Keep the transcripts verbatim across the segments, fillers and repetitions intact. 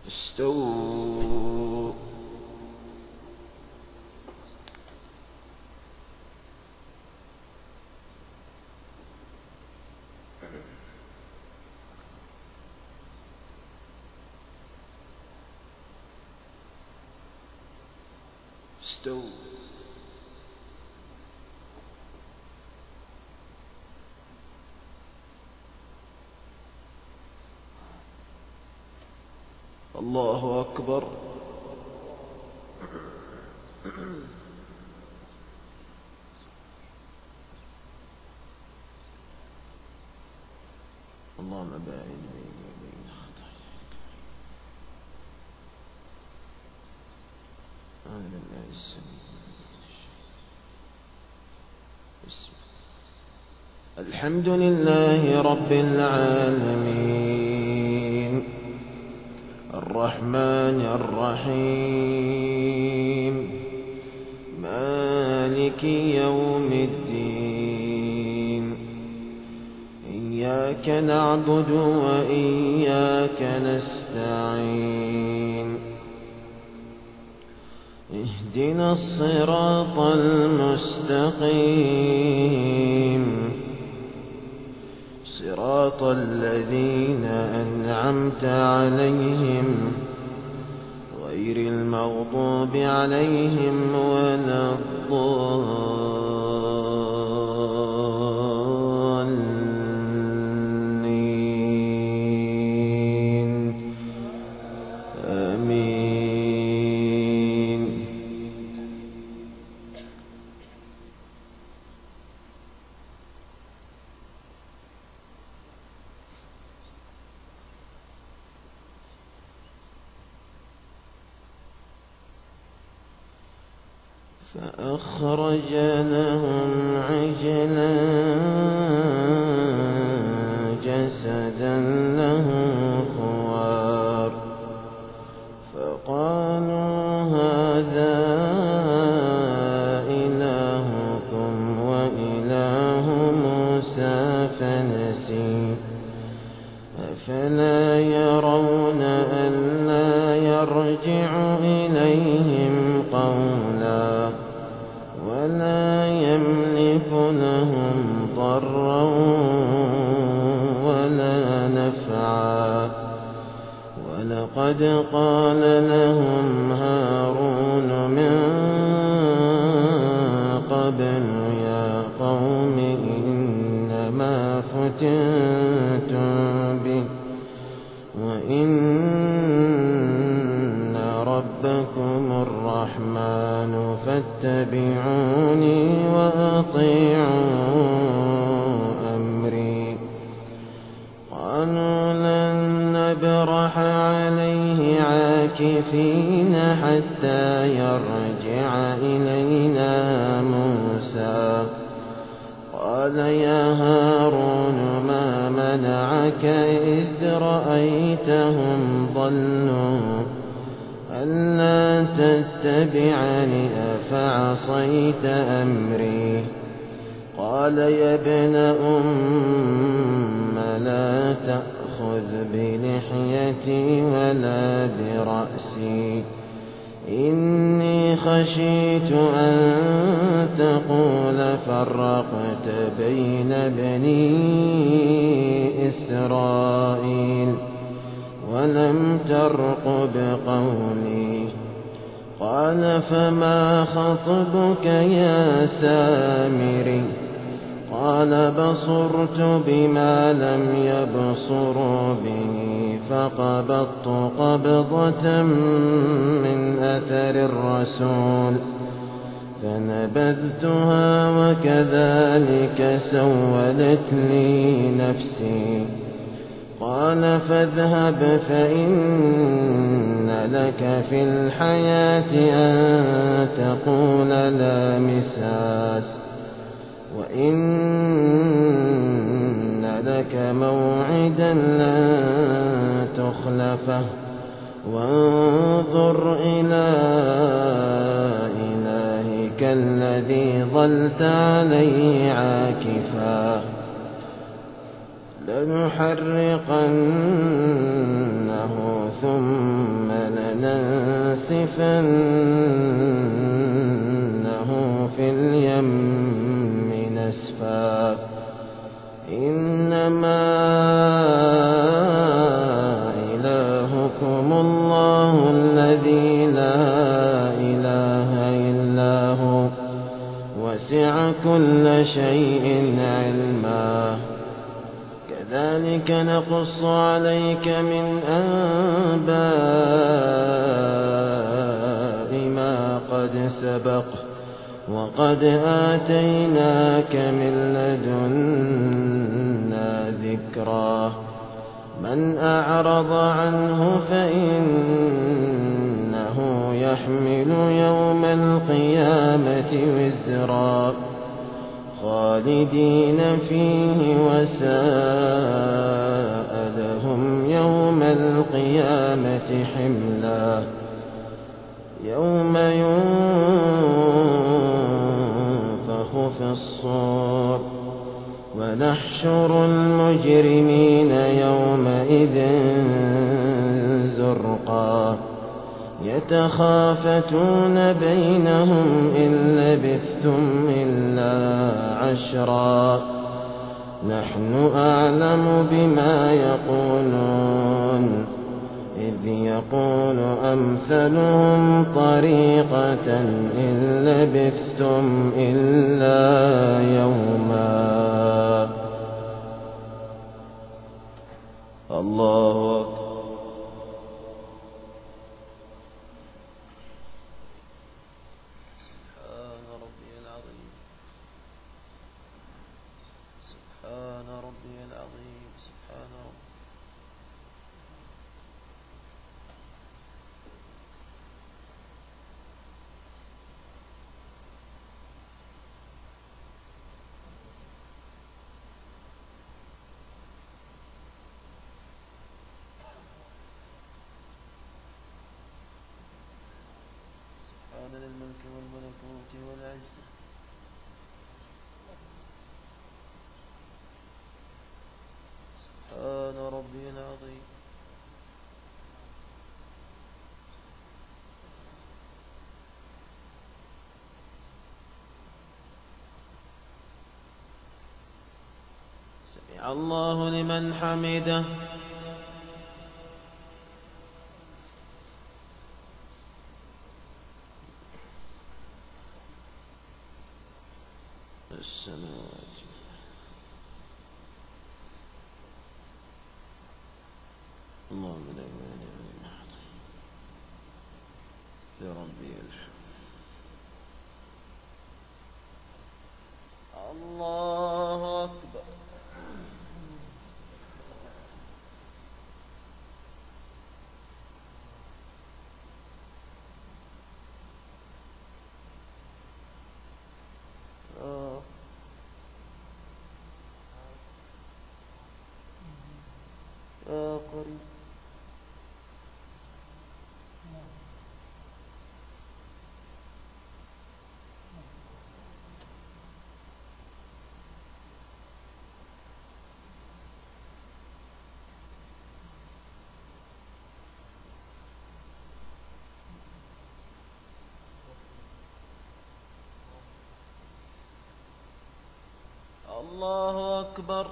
استووا استووا الله أكبر. اللهم باعد بيني وبين خطاياك. أعوذ بالله السميع بسم الحمد لله رب العالمين الرحمن الرحيم مالك يوم الدين إياك نعبد وإياك نستعين اهدنا الصراط المستقيم صراط الذين أنعمت عليهم غير المغضوب عليهم ولا الضالين آمين. فأخرج لهم عجلا جسدا له خوار فقالوا هذا إلهكم وإله موسى فنسي أفلا يرون ألا يرجع إليهم قولا ولا يملك لهم ضرا ولا نفعا ولقد قال لهم هارون من قبل يا قوم إنما فتنتم به وإن ربكم الرحمن فاتبعوني وأطيعوا أمري قالوا لن نبرح عليه عاكفين حتى يرجع إلينا موسى قال يا هارون ما منعك إذ رأيتهم ضلوا ألا تتبعني أفعصيت أمري قال يا ابن أم لا تأخذ بلحيتي ولا برأسي إني خشيت أن تقول فرقت بين بني إسرائيل ولم ترقب قولي قال فما خطبك يا سامري قال بصرت بما لم يبصروا به فقبضت قبضة من أثر الرسول فنبذتها وكذلك سولت لي نفسي قال فاذهب فإن لك في الحياة أن تقول لا مساس وإن لك موعدا لن تخلفه وانظر إلى إلهك الذي ظلت عليه عاكفا لنحرقنه ثم لننسفنه في اليم نسفا إنما إلهكم الله الذي لا إله إلا هو وسع كل شيء علما كذلك نقص عليك من أنباء ما قد سبق وقد آتيناك من لدنا ذكرا من أعرض عنه فإنه يحمل يوم القيامة وزرا خالدين فيه وساء لهم يوم القيامة حملا يوم ينفخ في الصور ونحشر المجرمين يومئذ زرقا يتخافتون بينهم إن لبثتم إلا عشرا نحن أعلم بما يقولون إذ يقول أمثلهم طريقة إن لبثتم إلا يوما. الله أكبر. سبحان ربي العظيم سبحان ربي العظيم سبحان ربي سبحان الملك والملكوت والعزة سبحان ربي العظيم سمع الله لمن حمده السماوات اللهم لا مانع لما أعطيت لربي الحمد. الله أكبر. آه. يا قريب الله أكبر.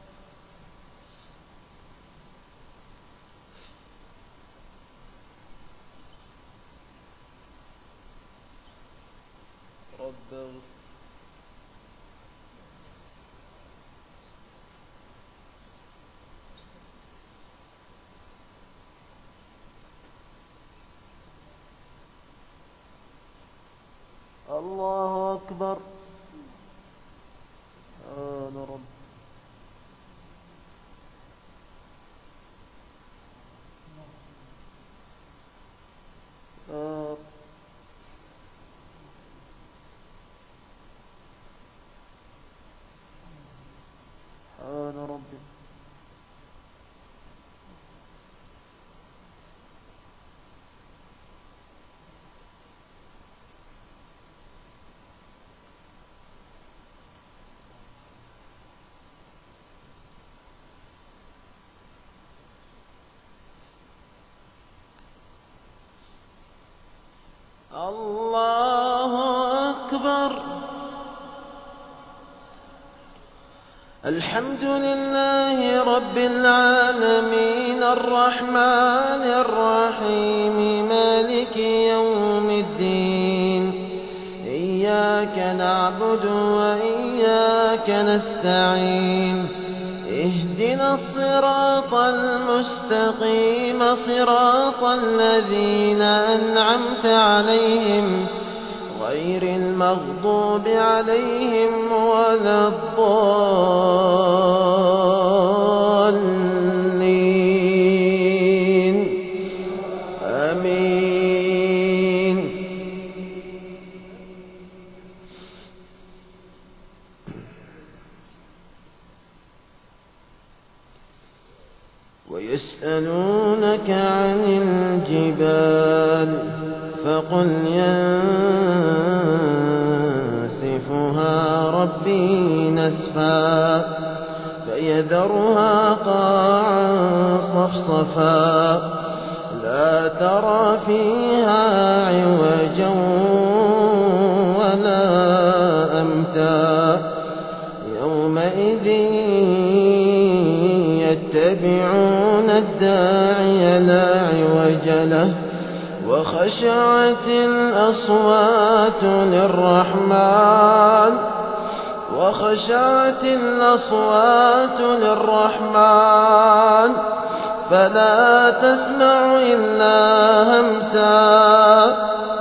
رب الله أكبر. سبحان رب آه. سبحان ربي الله أكبر. الحمد لله رب العالمين الرحمن الرحيم مالك يوم الدين. إياك نعبد وإياك نستعين. اهدنا الصراط المستقيم صراط الذين أنعمت عليهم غير المغضوب عليهم ولا الضالين. آمين. ويسألونك عن الجبال فقل ينسفها ربي نسفا فيذرها قاعا صفصفا لا ترى فيها عوجا ولا أمتا يومئذ يتبعون الداعي لا عوج له وخشعت الأصوات للرحمن وخشعت الأصوات للرحمن فلا تسمع إلا همسا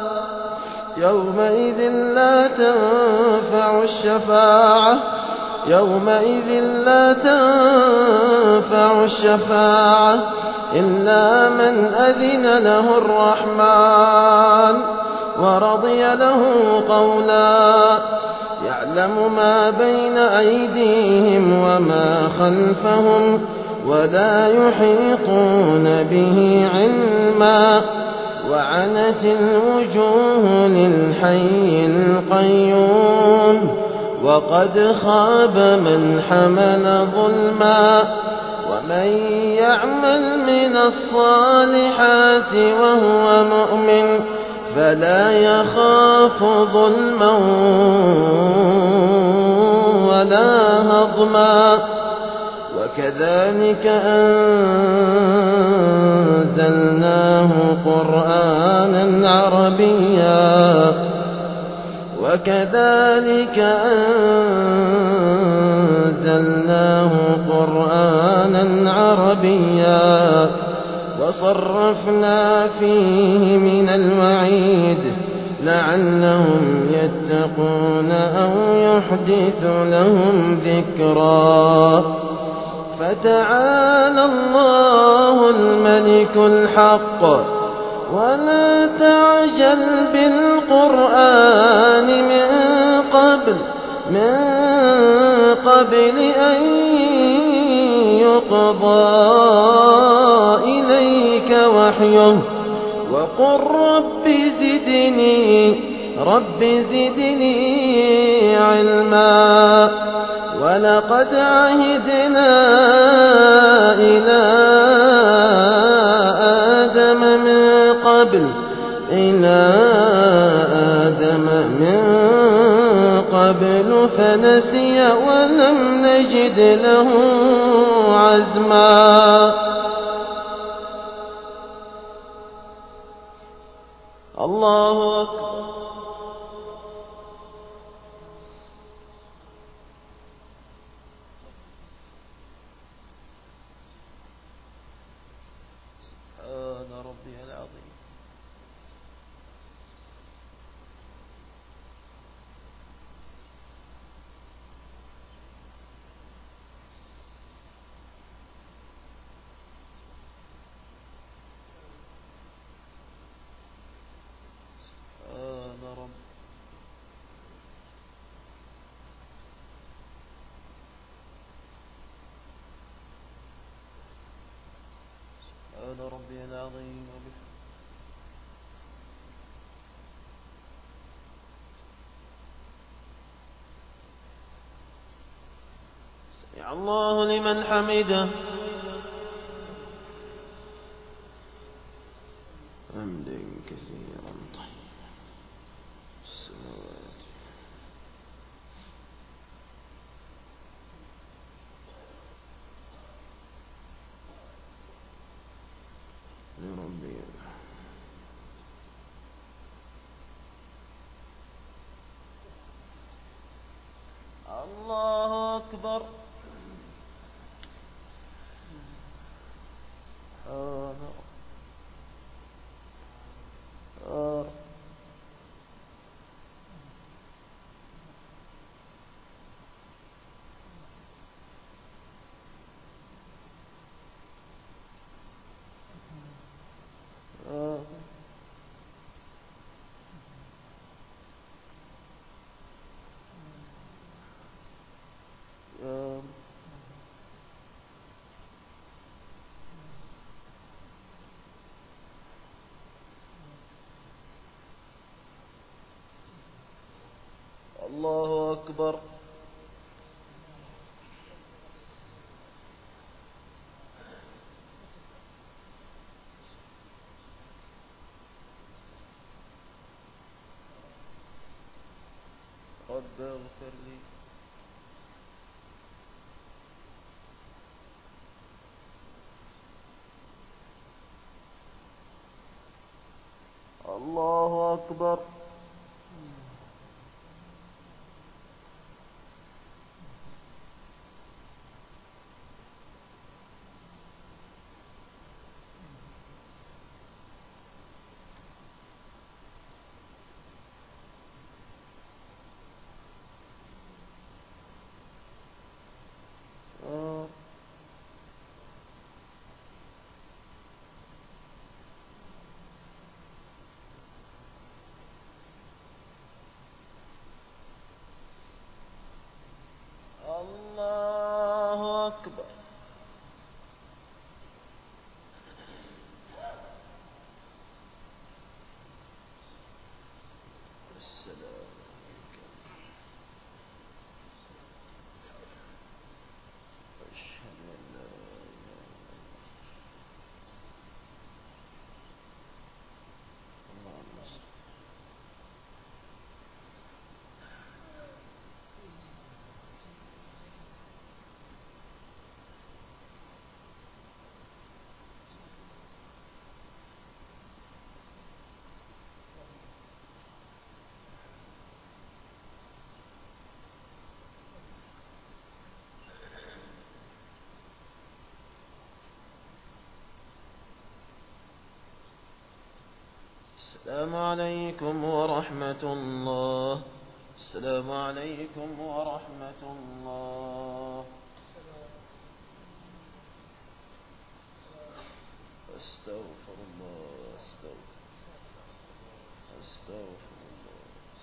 يومئذ لا تنفع الشفاعة يومئذ لا تنفع الشفاعة إلا من أذن له الرحمن ورضي له قولا يعلم ما بين أيديهم وما خلفهم ولا يحيطون به علما وعنت الوجوه للحي القيوم وقد خاب من حمل ظلما ومن يعمل من الصالحات وهو مؤمن فلا يخاف ظلما ولا هضما وكذلك أنزلناه قرآنا عربيا وكذلك أنزلناه قرآنا عربيا وصرفنا فيه من الوعيد لعلهم يتقون أو يحدث لهم ذكرا فتعالى الله الملك الحق ولا تعجل بالقرآن من قبل من قبل أن يقضى إليك وحيه وقل رب زدني رب زدني علما ولقد عهدنا إلى آدم من قبل إلى آدم من قبل فنسي ولم نجد له عزما الله أكبر. سبحان ربي العظيم. سبحان ربي. سبحان ربي العظيم وبحمده. سمع الله لمن حمده. حمدا كثيرا طيبا. ربي. الله أكبر. آه. آه. آه. الله أكبر. رب اغفر لي. الله أكبر. آه. الله أكبر. السلام عليكم. أشهد أن لا إله إلا الله. اللهم صل. السلام عليكم ورحمة الله. السلام عليكم ورحمة الله. أستغفر الله. أستغفر أستغفر الله.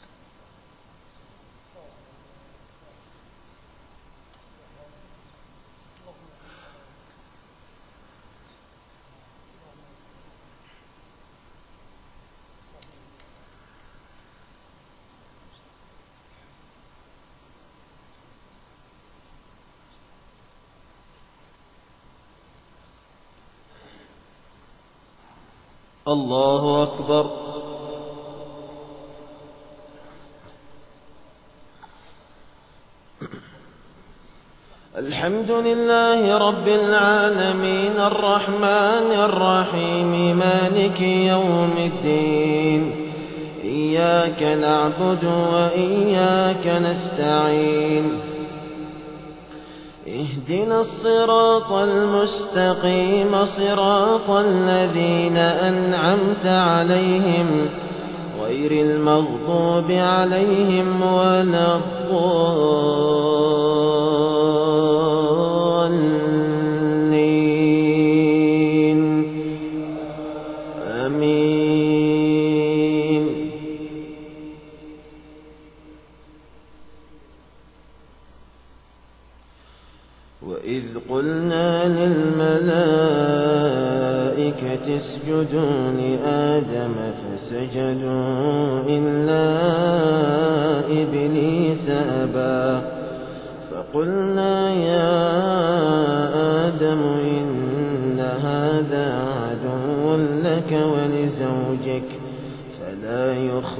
الله أكبر. الحمد لله رب العالمين الرحمن الرحيم مالك يوم الدين. إياك نعبد وإياك نستعين. اهدنا الصراط المستقيم صراط الذين أنعمت عليهم غير المغضوب عليهم ولا الضالين. آمين. وإذ قلنا للملائكة اسجدوا لآدم فسجدوا إلا إبليس أبى فقلنا يا آدم إن هذا عدو لك ولزوجك فلا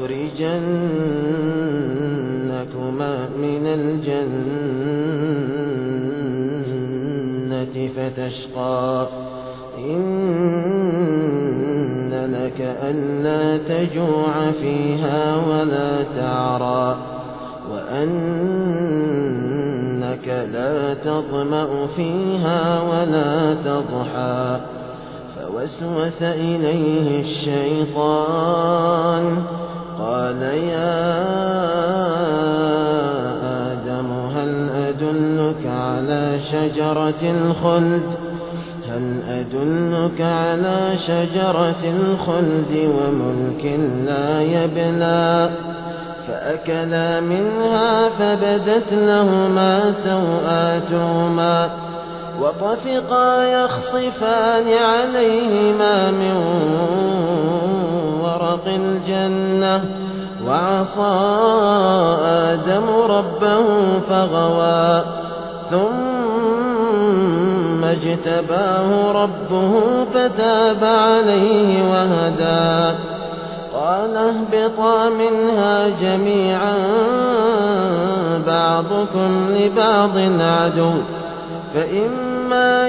يخرجنكما من الجنة فتشقى. إن لك ألا تجوع فيها ولا تعرى وأنك لا تظمأ فيها ولا تضحى فوسوس إليه الشيطان قال يا آدم هل أدلك على شجرة الخلد هل أدلك على شجرة الخلد وملك لا يبلى فأكلا منها فبدت لهما سوآتهما وطفقا يخصفان عليهما من ورق الجنة وعصى آدم ربه فغوى ثم اجتباه ربه فتاب عليه وهدى قال اهبطا منها جميعا بعضكم لبعض عدو فإما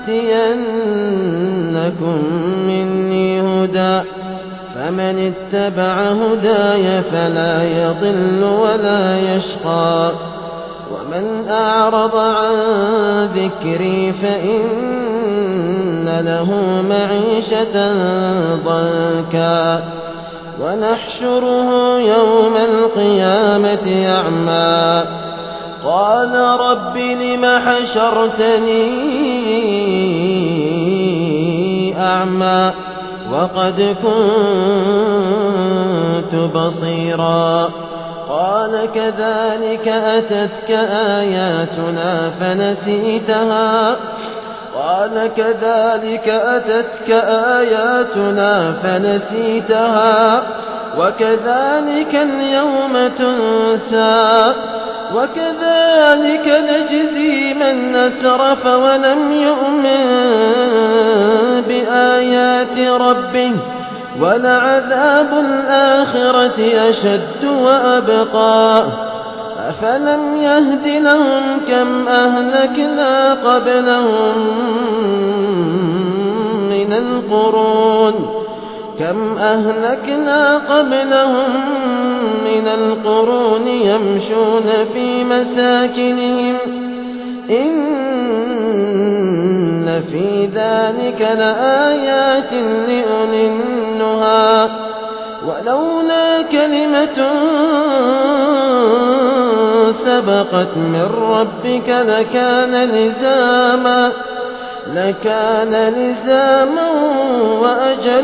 يأتينكم مني هدى فمن اتبع هداي فلا يضل ولا يشقى ومن أعرض عن ذكري فإن له معيشة ضنكا ونحشره يوم القيامة أعمى قال رب لم حشرتني أعمى وقد كنت بصيرا قال كذلك أتتك آياتنا فنسيتها قال كذلك أتتك آياتنا فنسيتها وكذلك اليوم تنسى وكذلك نجزي من أسرف ولم يؤمن بآيات ربه ولعذاب الآخرة أشد وأبقى أفلم يهد لهم كم أهلكنا قبلهم من القرون كم أهلكنا قبلهم من القرون يمشون في مساكنهم إن في ذلك لآيات لأولي النهى ولولا كلمة سبقت من ربك لكان لزاما لكان لزاما وأجل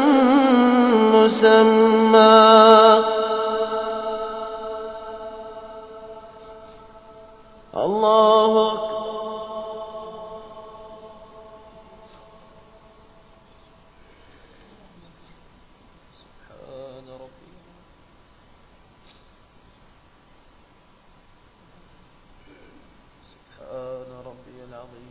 مسمى الله أكبر سبحان ربي سبحان ربي العظيم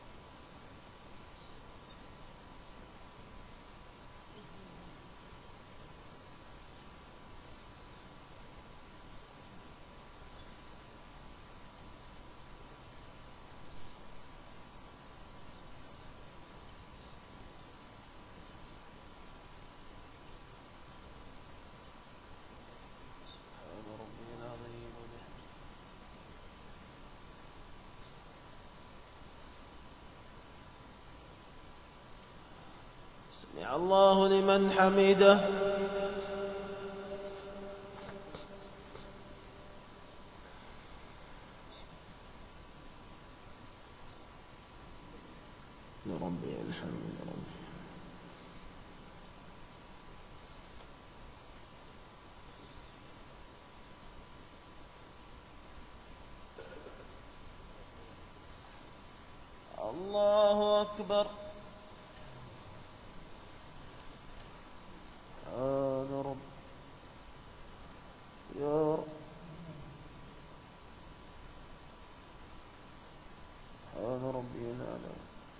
سمع الله لمن حمده لربي الحمد ربي الله أكبر سبحان رب يا رب سبحان ربي الأعلى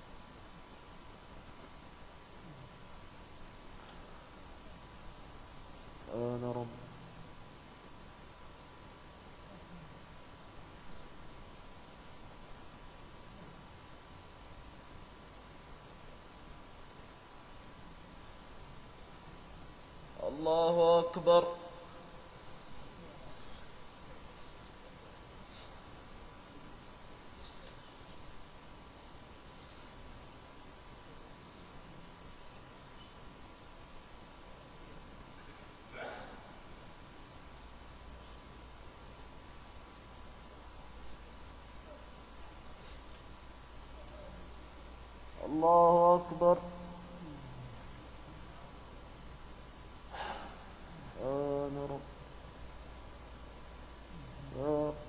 سبحان رب الله أكبر. الله أكبر. أنا رب يا رب.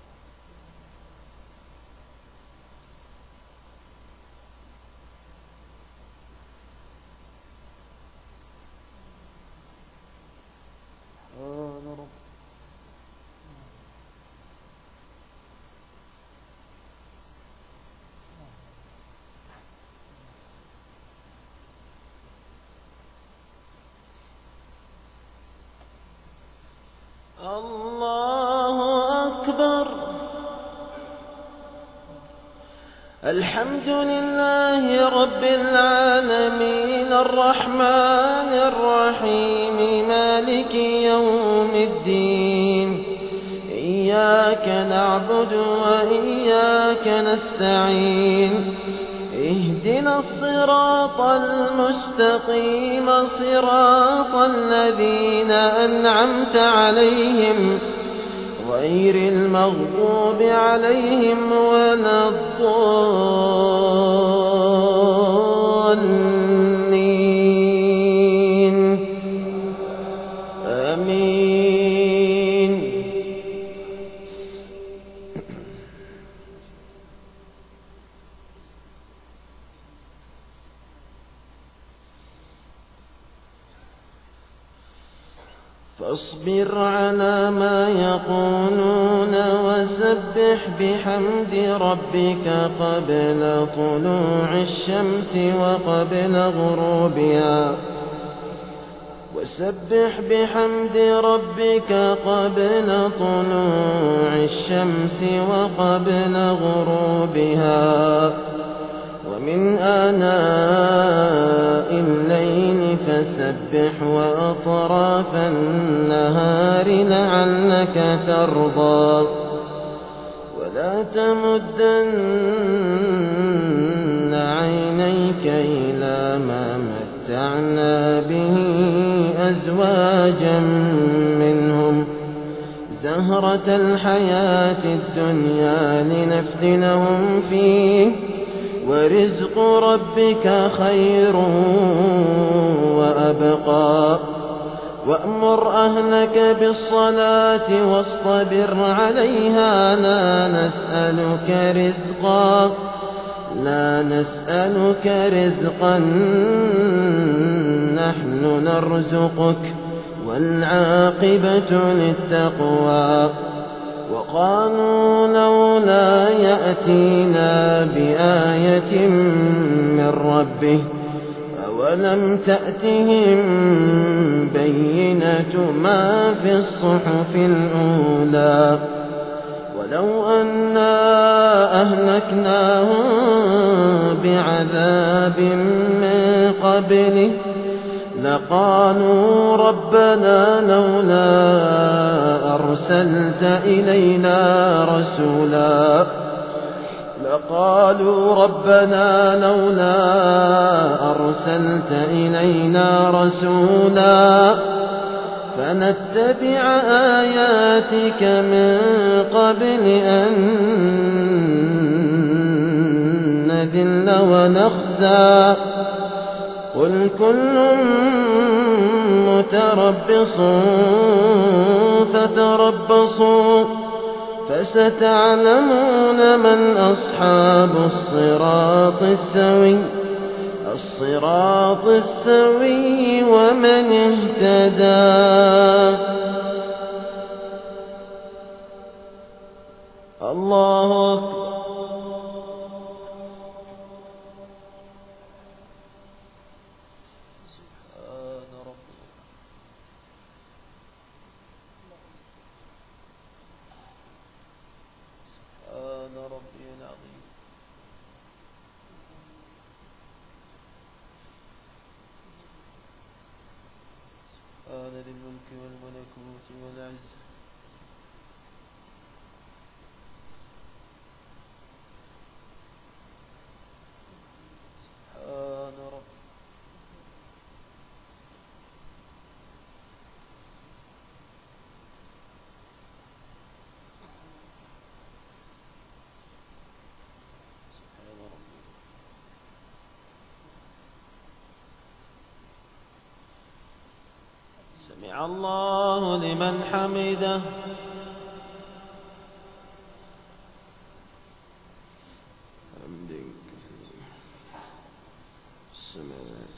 أنا رب. الله أكبر. الحمد لله رب العالمين الرحمن الرحيم مالك يوم الدين. إياك نعبد وإياك نستعين. اهدنا الصراط المستقيم صراط الذين أنعمت عليهم غير المغضوب عليهم ولا الضالين. آمين. فاصبر على ما يقولون وسبح بحمد ربك قبل طلوع الشمس وقبل غروبها وسبح بحمد ربك قبل طلوع الشمس وقبل غروبها ومن آناء الليل فسبح وأطراف النهار لعلك ترضى ولا تمدن عينيك إلى ما متعنا به أزواجا منهم زهرة الحياة الدنيا لنفتنهم فيه ورزق ربك خير وأبقى وأمر أهلك بالصلاة واصطبر عليها لا نسألك رزقا لا نسألك رزقا نحن نرزقك والعاقبة للتقوى وقالوا لولا يأتينا بآية من ربه أولم تأتهم بينة ما في الصحف الأولى ولو أنا أهلكناهم بعذاب من قبله لقالوا ربنا لولا أرسلت إلينا رسولا لقالوا ربنا لولا أرسلت إلينا رسولا فنتبع آياتك من قبل أن نذل ونخزى قل كل متربص فتربصوا فستعلمون من أصحاب الصراط السوي الصراط السوي ومن اهتدى. الله أكبر. والملكوت والعزة. سبحان رب سبحان ربي. سمع الله لمن حمده. حمدا كثيرا السماوات.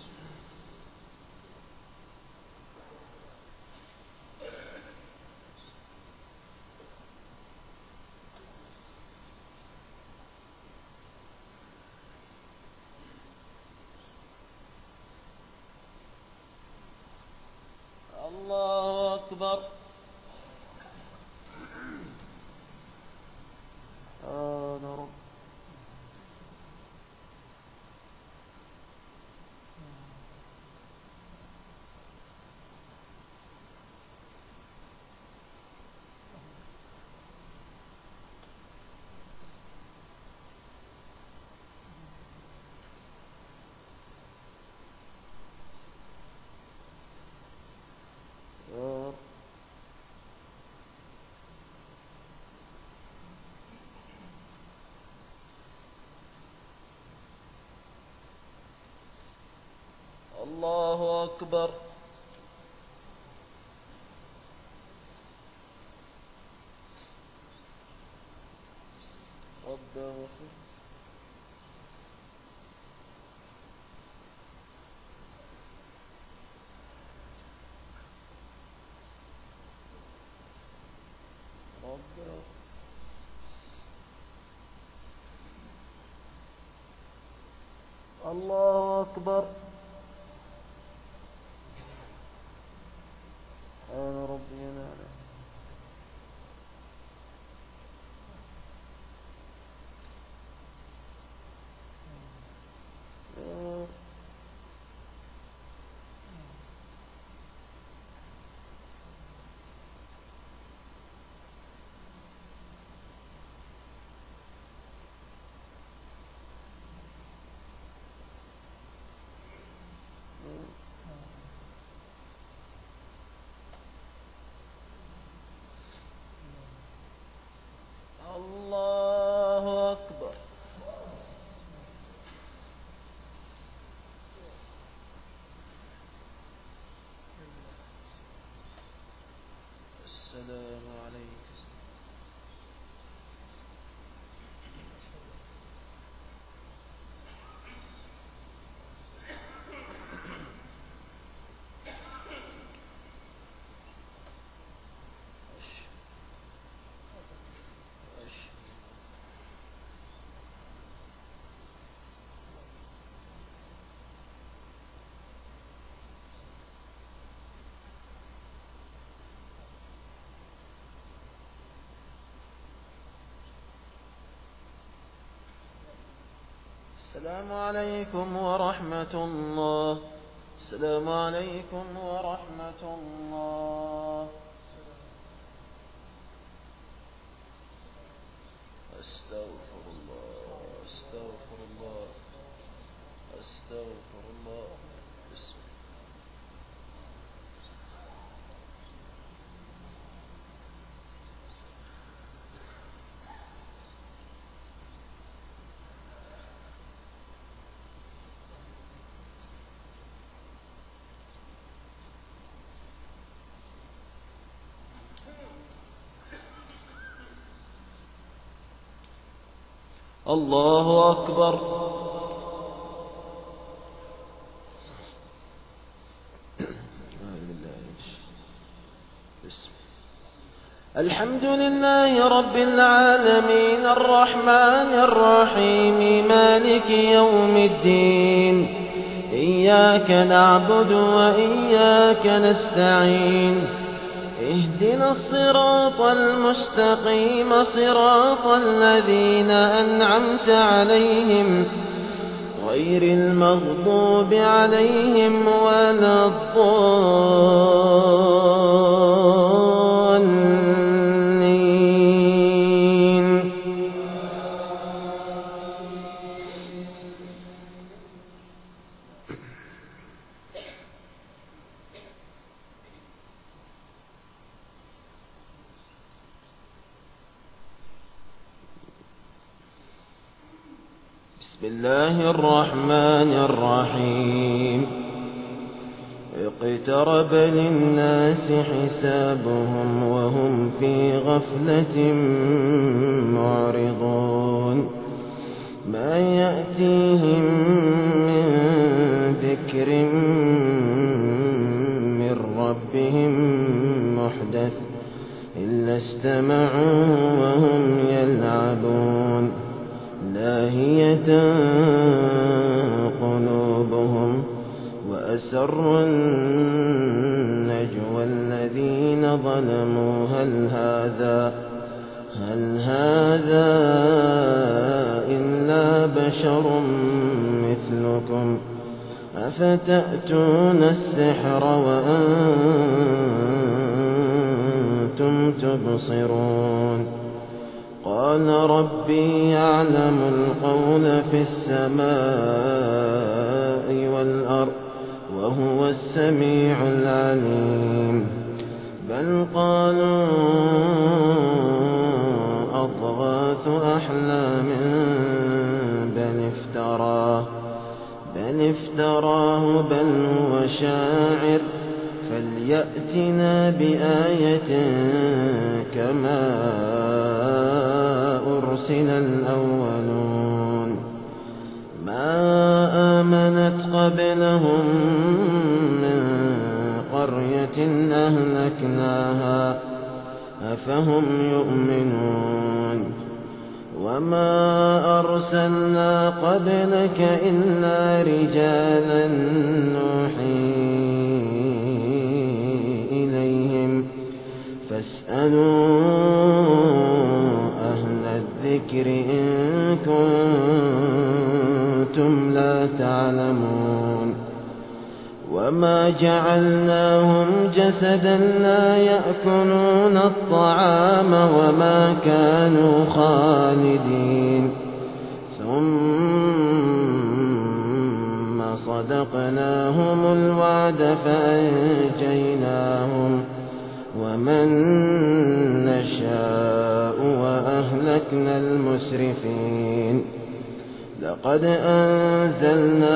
الله أكبر. سبحان رب. الله أكبر. ربنا اغفر. ربنا الله أكبر. سبحان ربي الأعلى. الله أكبر. السلام عليك. السلام عليكم ورحمة الله. السلام عليكم ورحمة الله. أستغفر الله أستغفر الله أستغفر الله. بسم الله. الله أكبر. الحمد لله رب العالمين الرحمن الرحيم مالك يوم الدين. إياك نعبد وإياك نستعين. اهدنا الصراط المستقيم صراط الذين أنعمت عليهم غير المغضوب عليهم ولا الضالين. الله الرحمن الرحيم اقترب للناس حسابهم وهم في غفلة معرضون ما يأتيهم من ذكر من ربهم محدث إلا استمعوه وهم يلعبون لاهية قلوبهم وأسروا النجوى الذين ظلموا هل هذا هل هذا إلا بشر مثلكم أفتأتون السحر وأنتم تبصرون قال ربي يعلم القول في السماء والأرض وهو السميع العليم بل قالوا أضغاث أحلام بل افتراه بل افتراه بل هو شاعر فليأتنا بآية كما أرسل الأولون ما آمنت قبلهم من قرية أهلكناها أفهم يؤمنون وما أرسلنا قبلك إلا رجالا نوحي إليهم فاسألوا أهل الذكر إن كنتم لا تعلمون وما جعلناهم جسدا لا يأكلون الطعام وما كانوا خالدين ثم صدقناهم الوعد فأنجيناهم ومن نشاء وأهلكنا المسرفين لقد أنزلنا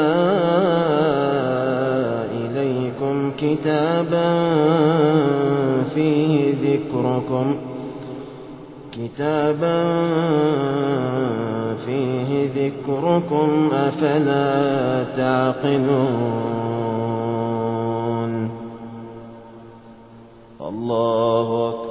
إليكم كتابا فيه ذكركم كتابا فيه ذكركم أفلا تعقلون الله أكبر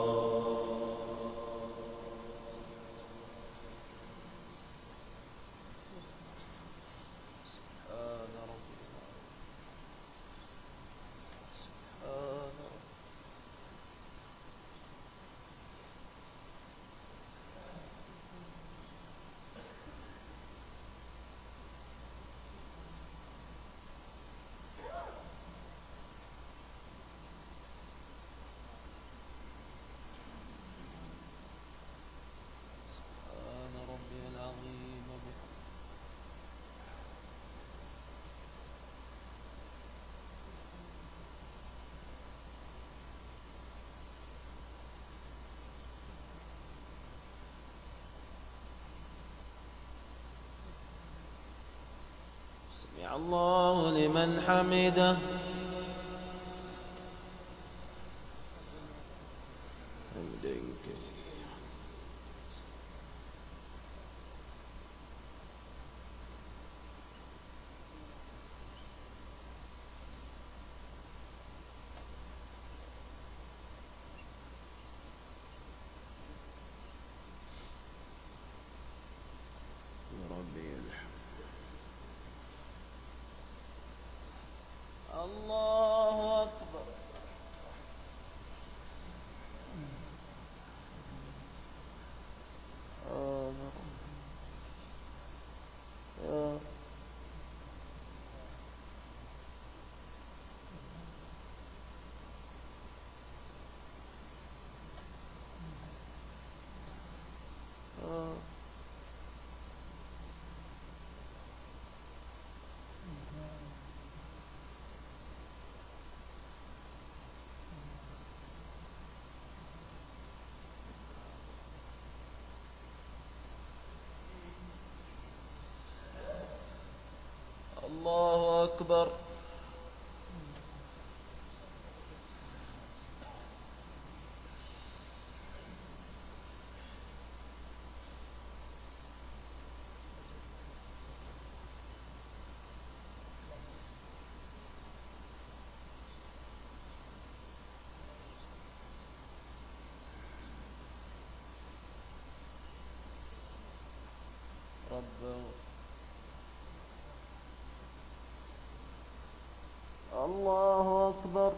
سمع الله لمن حمده حمدا كثيرا ربي الحمد الله أكبر أكبر. ربه الله أكبر.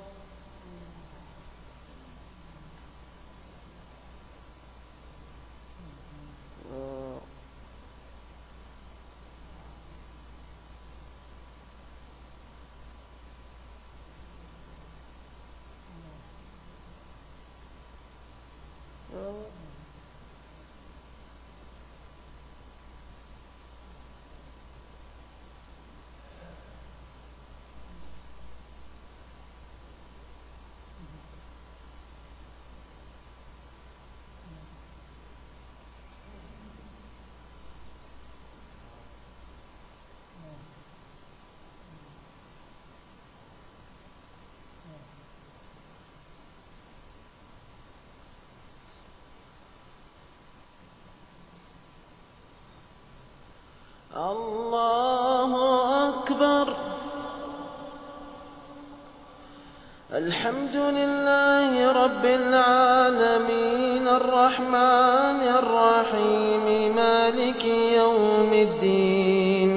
الله أكبر. الحمد لله رب العالمين الرحمن الرحيم مالك يوم الدين.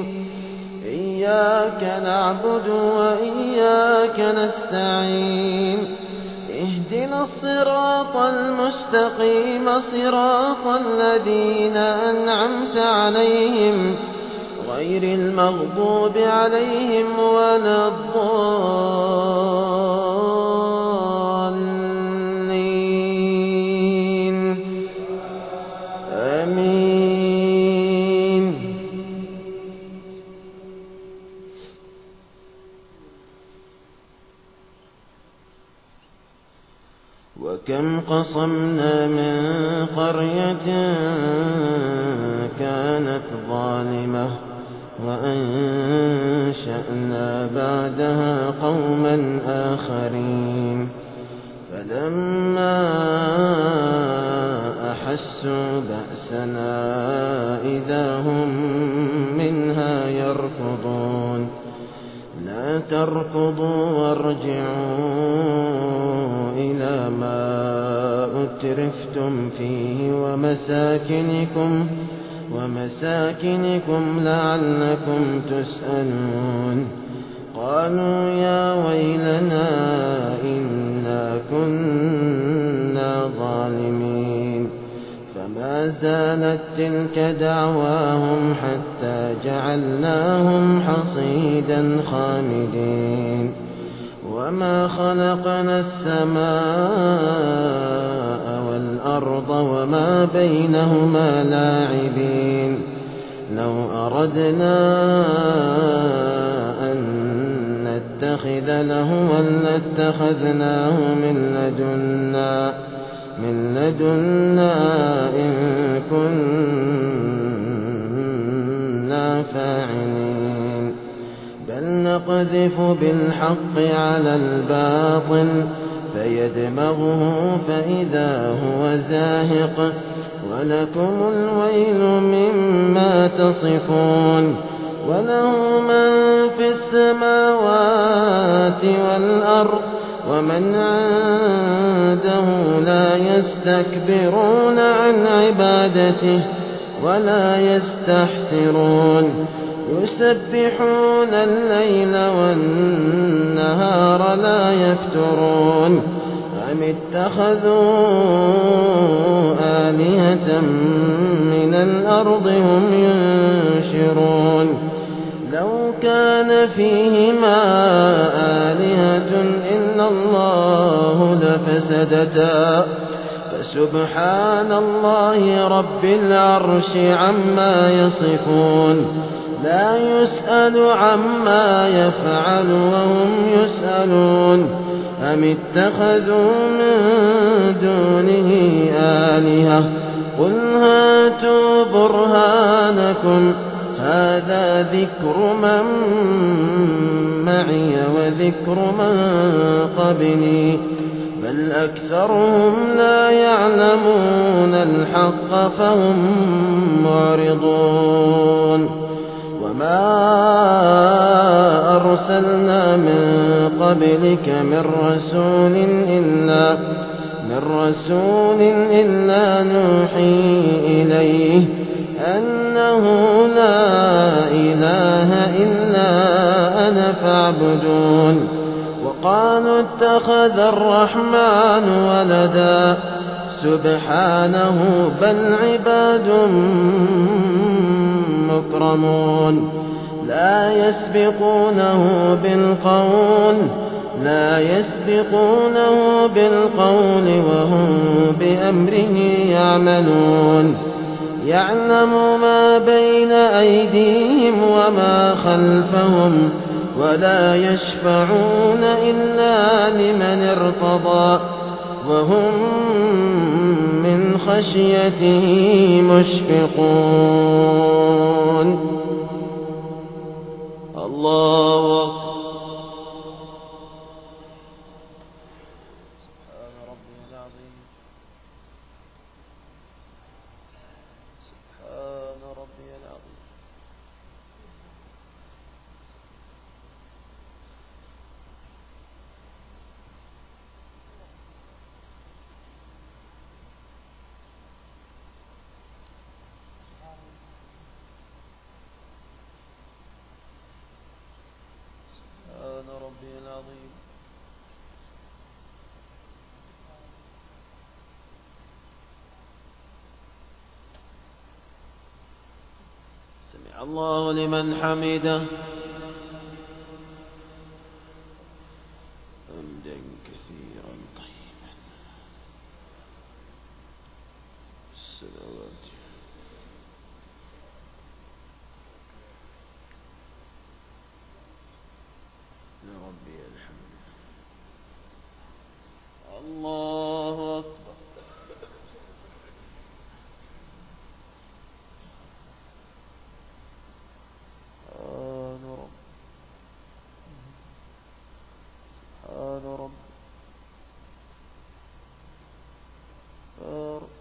إياك نعبد وإياك نستعين. اهدنا الصراط المستقيم صراط الذين أنعمت عليهم غير المغضوب عليهم ولا الضالين. آمين. وكم قصمنا من قرية كانت ظالمة وأنشأنا بعدها قوما آخرين فلما أحسوا بأسنا إذا هم منها يركضون. لا تركضوا وارجعوا إلى ما أترفتم فيه ومساكنكم ومساكنكم لعلكم تسألون. قالوا يا ويلنا إنا كنا ظالمين. فما زالت تلك دعواهم حتى جعلناهم حصيدا خامدين. وما خلقنا السماء والأرض وما بينهما لاعبين. لو أردنا أن نتخذ لهوا لاتخذناه من لدنا من لدنا إن كنا فاعلين. بل نقذف بالحق على الباطل فيدمغه فإذا هو زاهق. ولكم الويل مما تصفون. وله من في السماوات والأرض ومن عنده لا يستكبرون عن عبادته ولا يستحسرون. يسبحون الليل والنهار لا يفترون. أم اتخذوا آلهة من الأرض هم ينشرون. لو كان فيهما آلهة إلا الله لفسدتا فسبحان الله رب العرش عما يصفون. لا يسأل عما يفعل وهم يسألون. أم اتخذوا من دونه آلهة قل هاتوا برهانكم هذا ذكر من معي وذكر من قبلي بل أكثرهم لا يعلمون الحق فهم معرضون وما أرسلنا من قبلك من رسول إلا من رسول إلا نوحي إليه أنه لا إله إلا أنا فاعبدون وقالوا اتخذ الرحمن ولدا سبحانه بل عباد مكرمون لا يسبقونه بالقول لا يسبقونه بالقول وهم بأمره يعملون يعلم ما بين أيديهم وما خلفهم ولا يشفعون إلا لمن ارتضى وهم من خشيته مشفقون الله أكبر. سبحان ربي العظيم. سبحان ربي العظيم. سمع الله لمن حمده حمدا كثيرا طيبا الصلوات لربي الحمد. الله أكبر. سبحان رب سبحان رب سبحان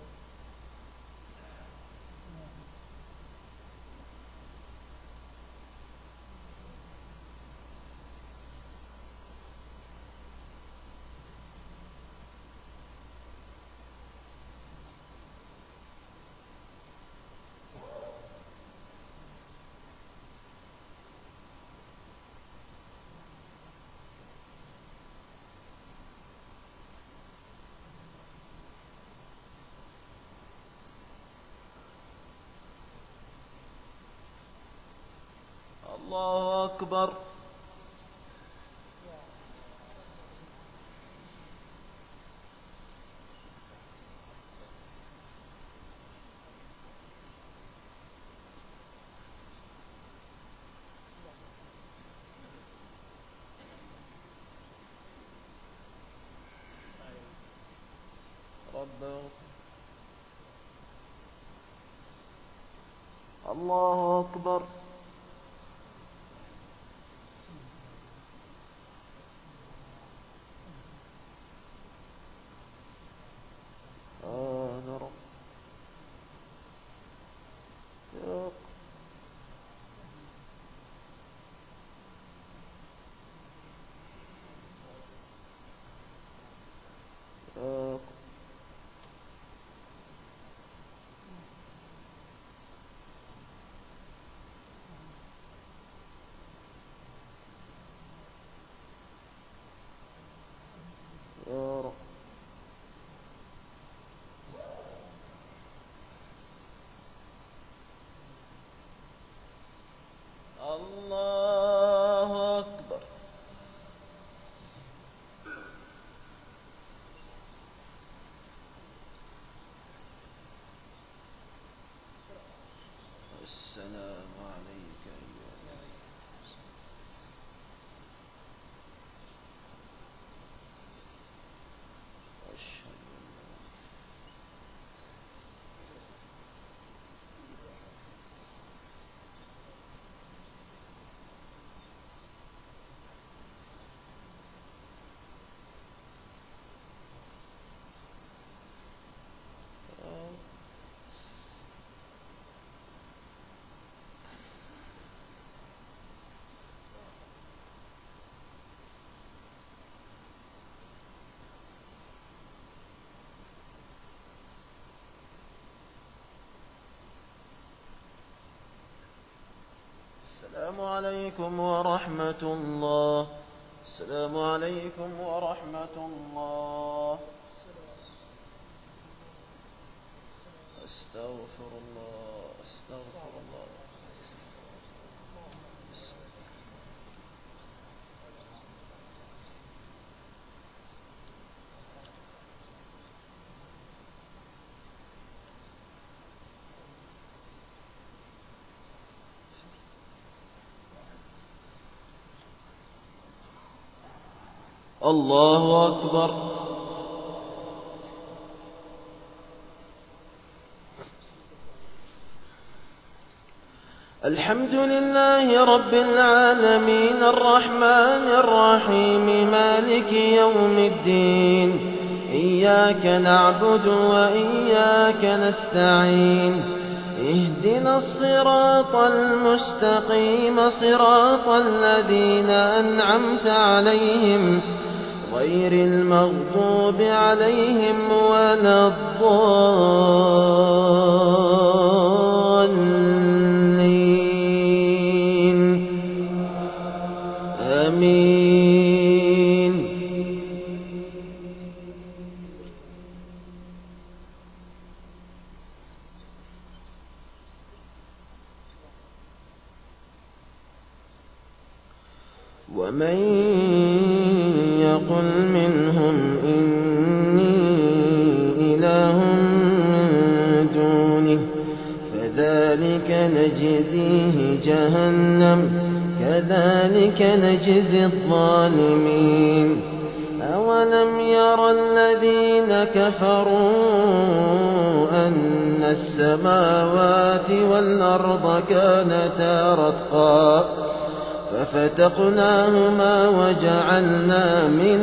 الله أكبر. رب الله أكبر. سبحان رب يا يا السلام عليكم ورحمة الله. السلام عليكم ورحمة الله. أستغفر الله أستغفر الله. الله أكبر. الحمد لله رب العالمين الرحمن الرحيم مالك يوم الدين. إياك نعبد وإياك نستعين. اهدنا الصراط المستقيم صراط الذين أنعمت عليهم غير المغضوب عليهم ولا الضالين. آمين. ومن يقل منهم إني إله من دونه فذلك نجزيه جهنم كذلك نجزي الظالمين. أولم ير الذين كفروا أن السماوات والأرض كانتا رتقا ففتقناهما وجعلنا من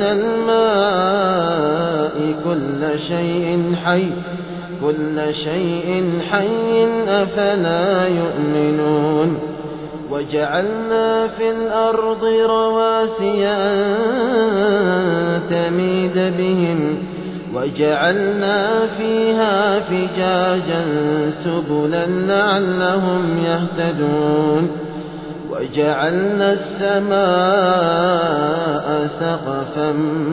الماء كل شيء حي كل شيء حي أفلا يؤمنون. وجعلنا في الأرض رواسي أن تميد بهم وجعلنا فيها فجاجا سبلا لعلهم يهتدون. وجعلنا السماء سقفا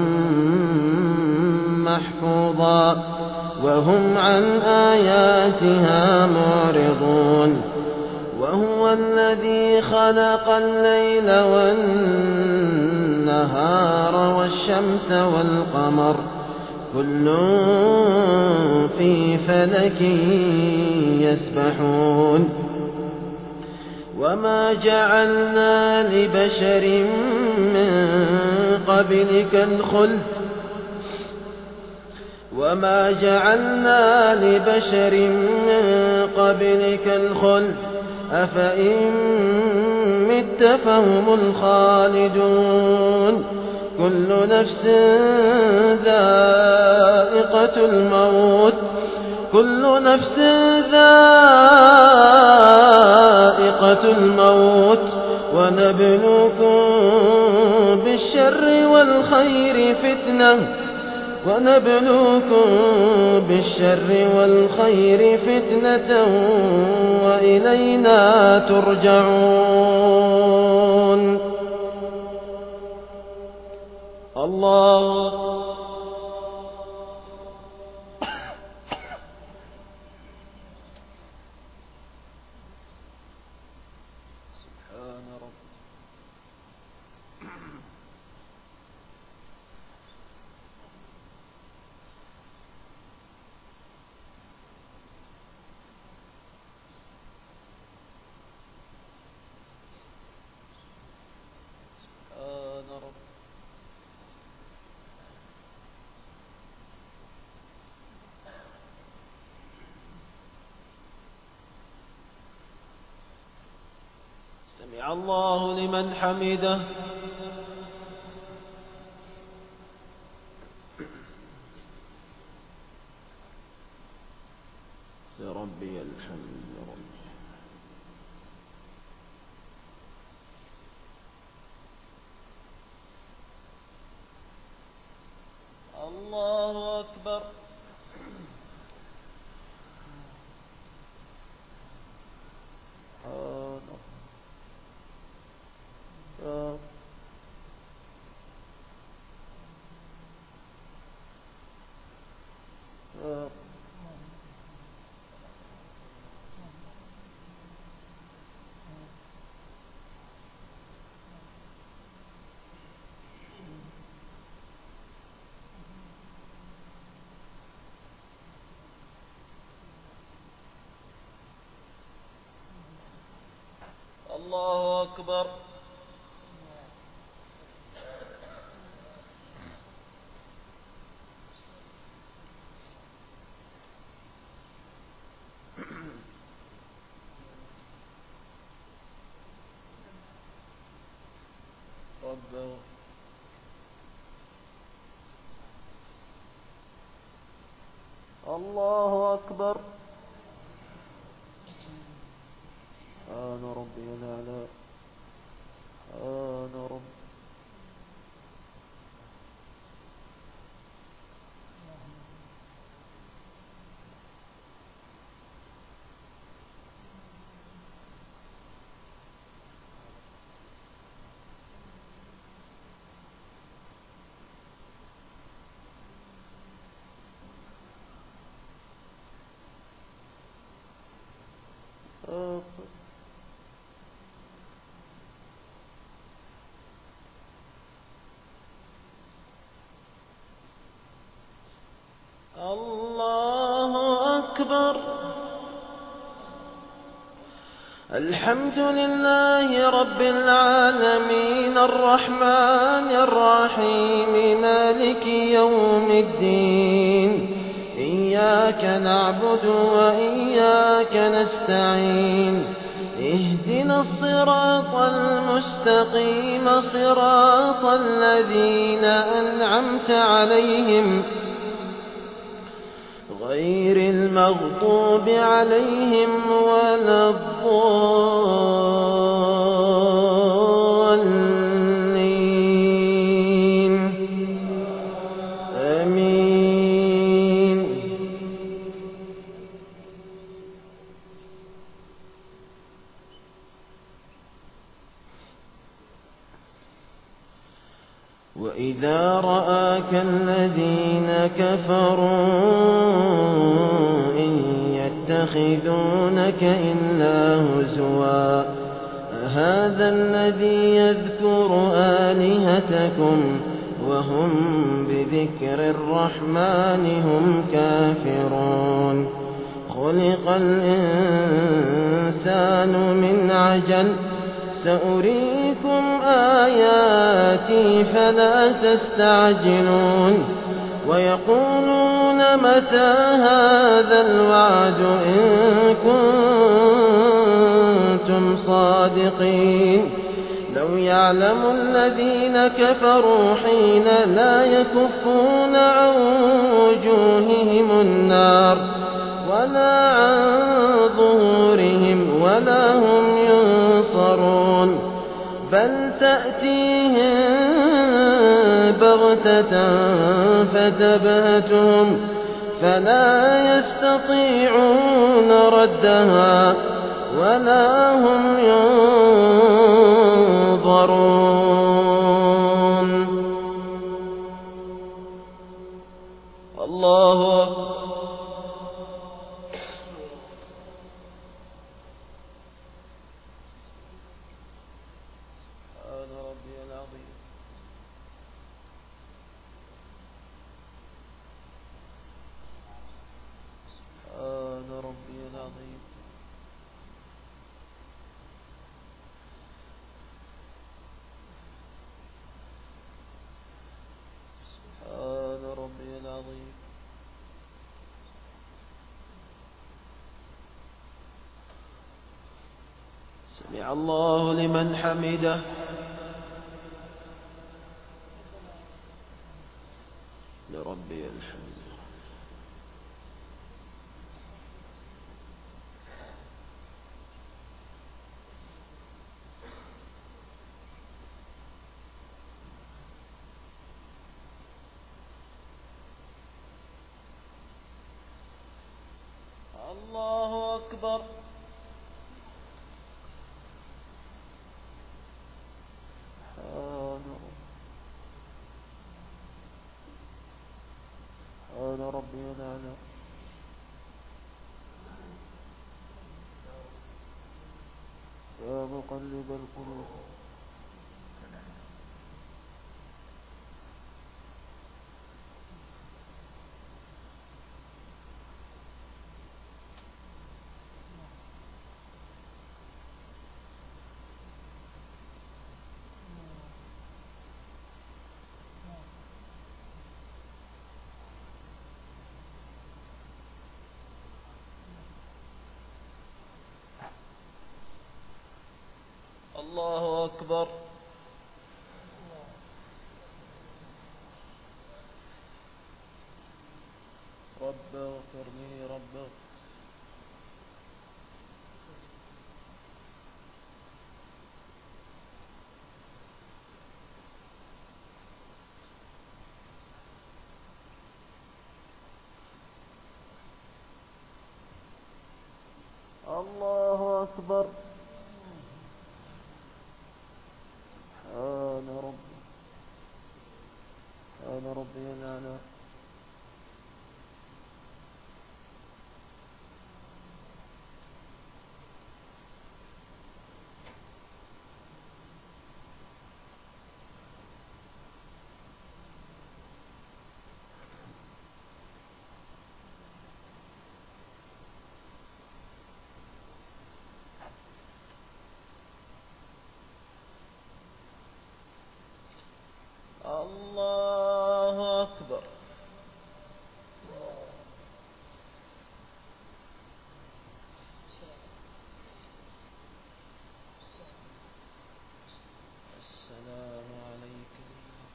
محفوظا وهم عن آياتها معرضون. وهو الذي خلق الليل والنهار والشمس والقمر كل في فلك يسبحون. وما جعلنا لبشر من قبلك الخلد وما جعلنا لبشر من قبلك الخلد أفإن مت فهم الخالدون. كل نفس ذائقة الموت كل نفس ذائقة الموت ونبلوكم بالشر والخير فتنة ونبلوكم بالشر والخير فتنة وإلينا ترجعون. الله سمع الله لمن حمده. لربي الحمد ربي. الله أكبر. أكبر. ربه الله أكبر. أنا ربي الأعلى. أنا رب الله أكبر. الحمد لله رب العالمين الرحمن الرحيم مالك يوم الدين. إياك نعبد وإياك نستعين. اهدنا الصراط المستقيم صراط الذين أنعمت عليهم غير المغضوب عليهم ولا الضالين. آمين. وإذا رآك الذين كفروا إن يتخذونك إلا هزوا أهذا الذي يذكر آلهتكم وهم بذكر الرحمن هم كافرون. خلق الإنسان من عجل سأريكم آياتي فلا تستعجلون. ويقولون متى هذا الوعد إن كنتم صادقين. لو يعلم الذين كفروا حين لا يكفون عن وجوههم النار ولا عن ظهورهم ولا هم ينصرون. بل تأتيهم بغتة فتبهتهم فلا يستطيعون ردها ولا هم ينظرون. الله أكبر. سمع الله لمن حمده. لربي الحمد. الله أكبر. أنا ربي الأعلى. يا مقلب القلوب الله أكبر. رب اغفر لي رب اغفر. الله أكبر. سبحان ربي سبحان ربي الأعلى. الله أكبر. السلام عليكم.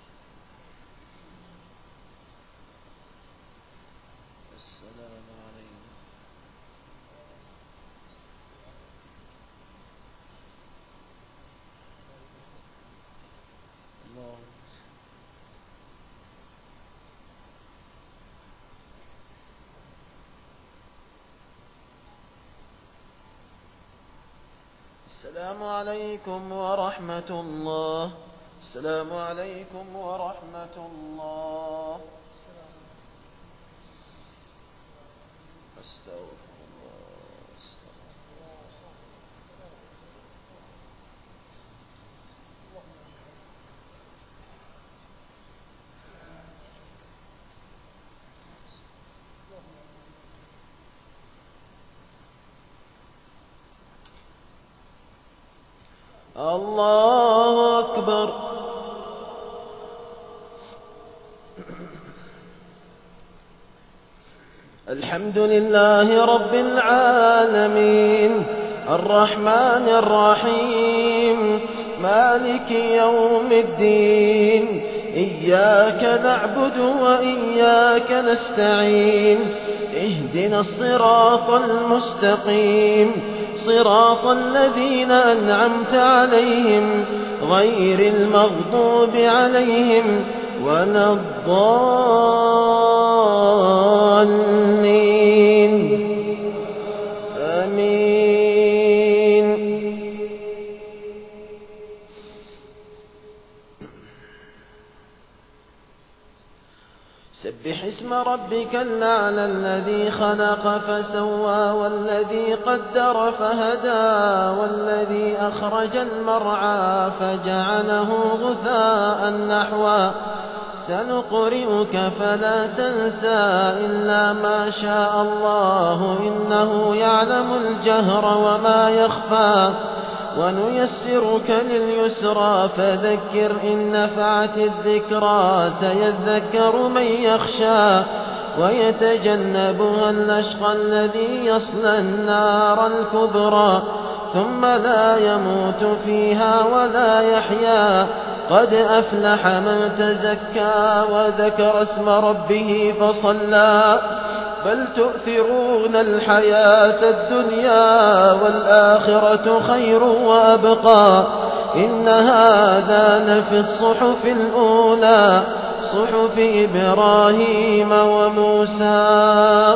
السلام عليكم. الله. السلام عليكم ورحمة الله. السلام عليكم ورحمة الله. أستغفر الله. الله أكبر. الحمد لله رب العالمين الرحمن الرحيم مالك يوم الدين. إياك نعبد وإياك نستعين. اهدنا الصراط المستقيم صراط الذين أنعمت عليهم غير المغضوب عليهم ولا الضالين. آمين. سبح اسم ربك الأعلى الذي خلق فسوى والذي قدر فهدى والذي أخرج المرعى فجعله غثاء نحوا. سنقرئك فلا تنسى إلا ما شاء الله إنه يعلم الجهر وما يخفى. ونيسرك لليسرى فذكر إن نفعت الذكرى سيذكر من يخشى ويتجنبها الأشقى الذي يصلى النار الكبرى ثم لا يموت فيها ولا يحيا. قد أفلح من تزكى وذكر اسم ربه فصلى. بل تؤثرون الحياة الدنيا والآخرة خير وأبقى. إن هذا لفي الصحف الأولى صحف إبراهيم وموسى.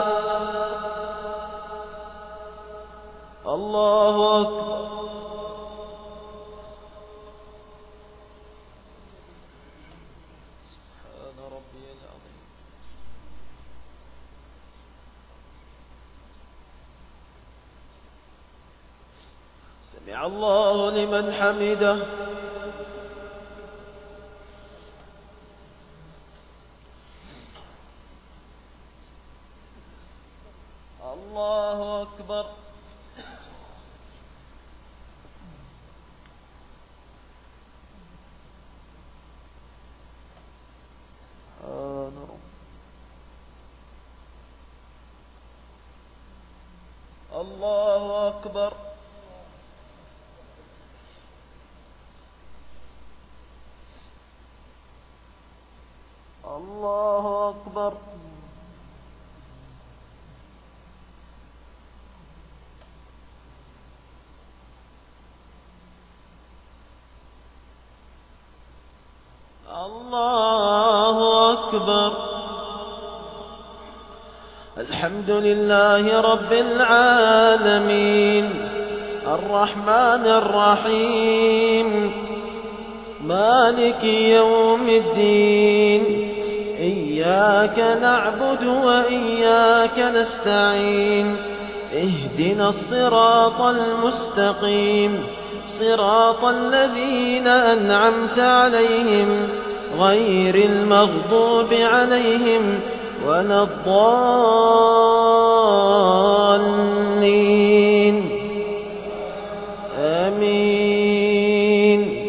الله أكبر. سبحان ربي العظيم. سمع الله لمن حمده. الله أكبر. سبحان ربي. الله أكبر. الله أكبر. الله أكبر. الحمد لله رب العالمين الرحمن الرحيم مالك يوم الدين إياك نعبد وإياك نستعين اهدنا الصراط المستقيم صراط الذين أنعمت عليهم غير المغضوب عليهم ولا الضالين آمين.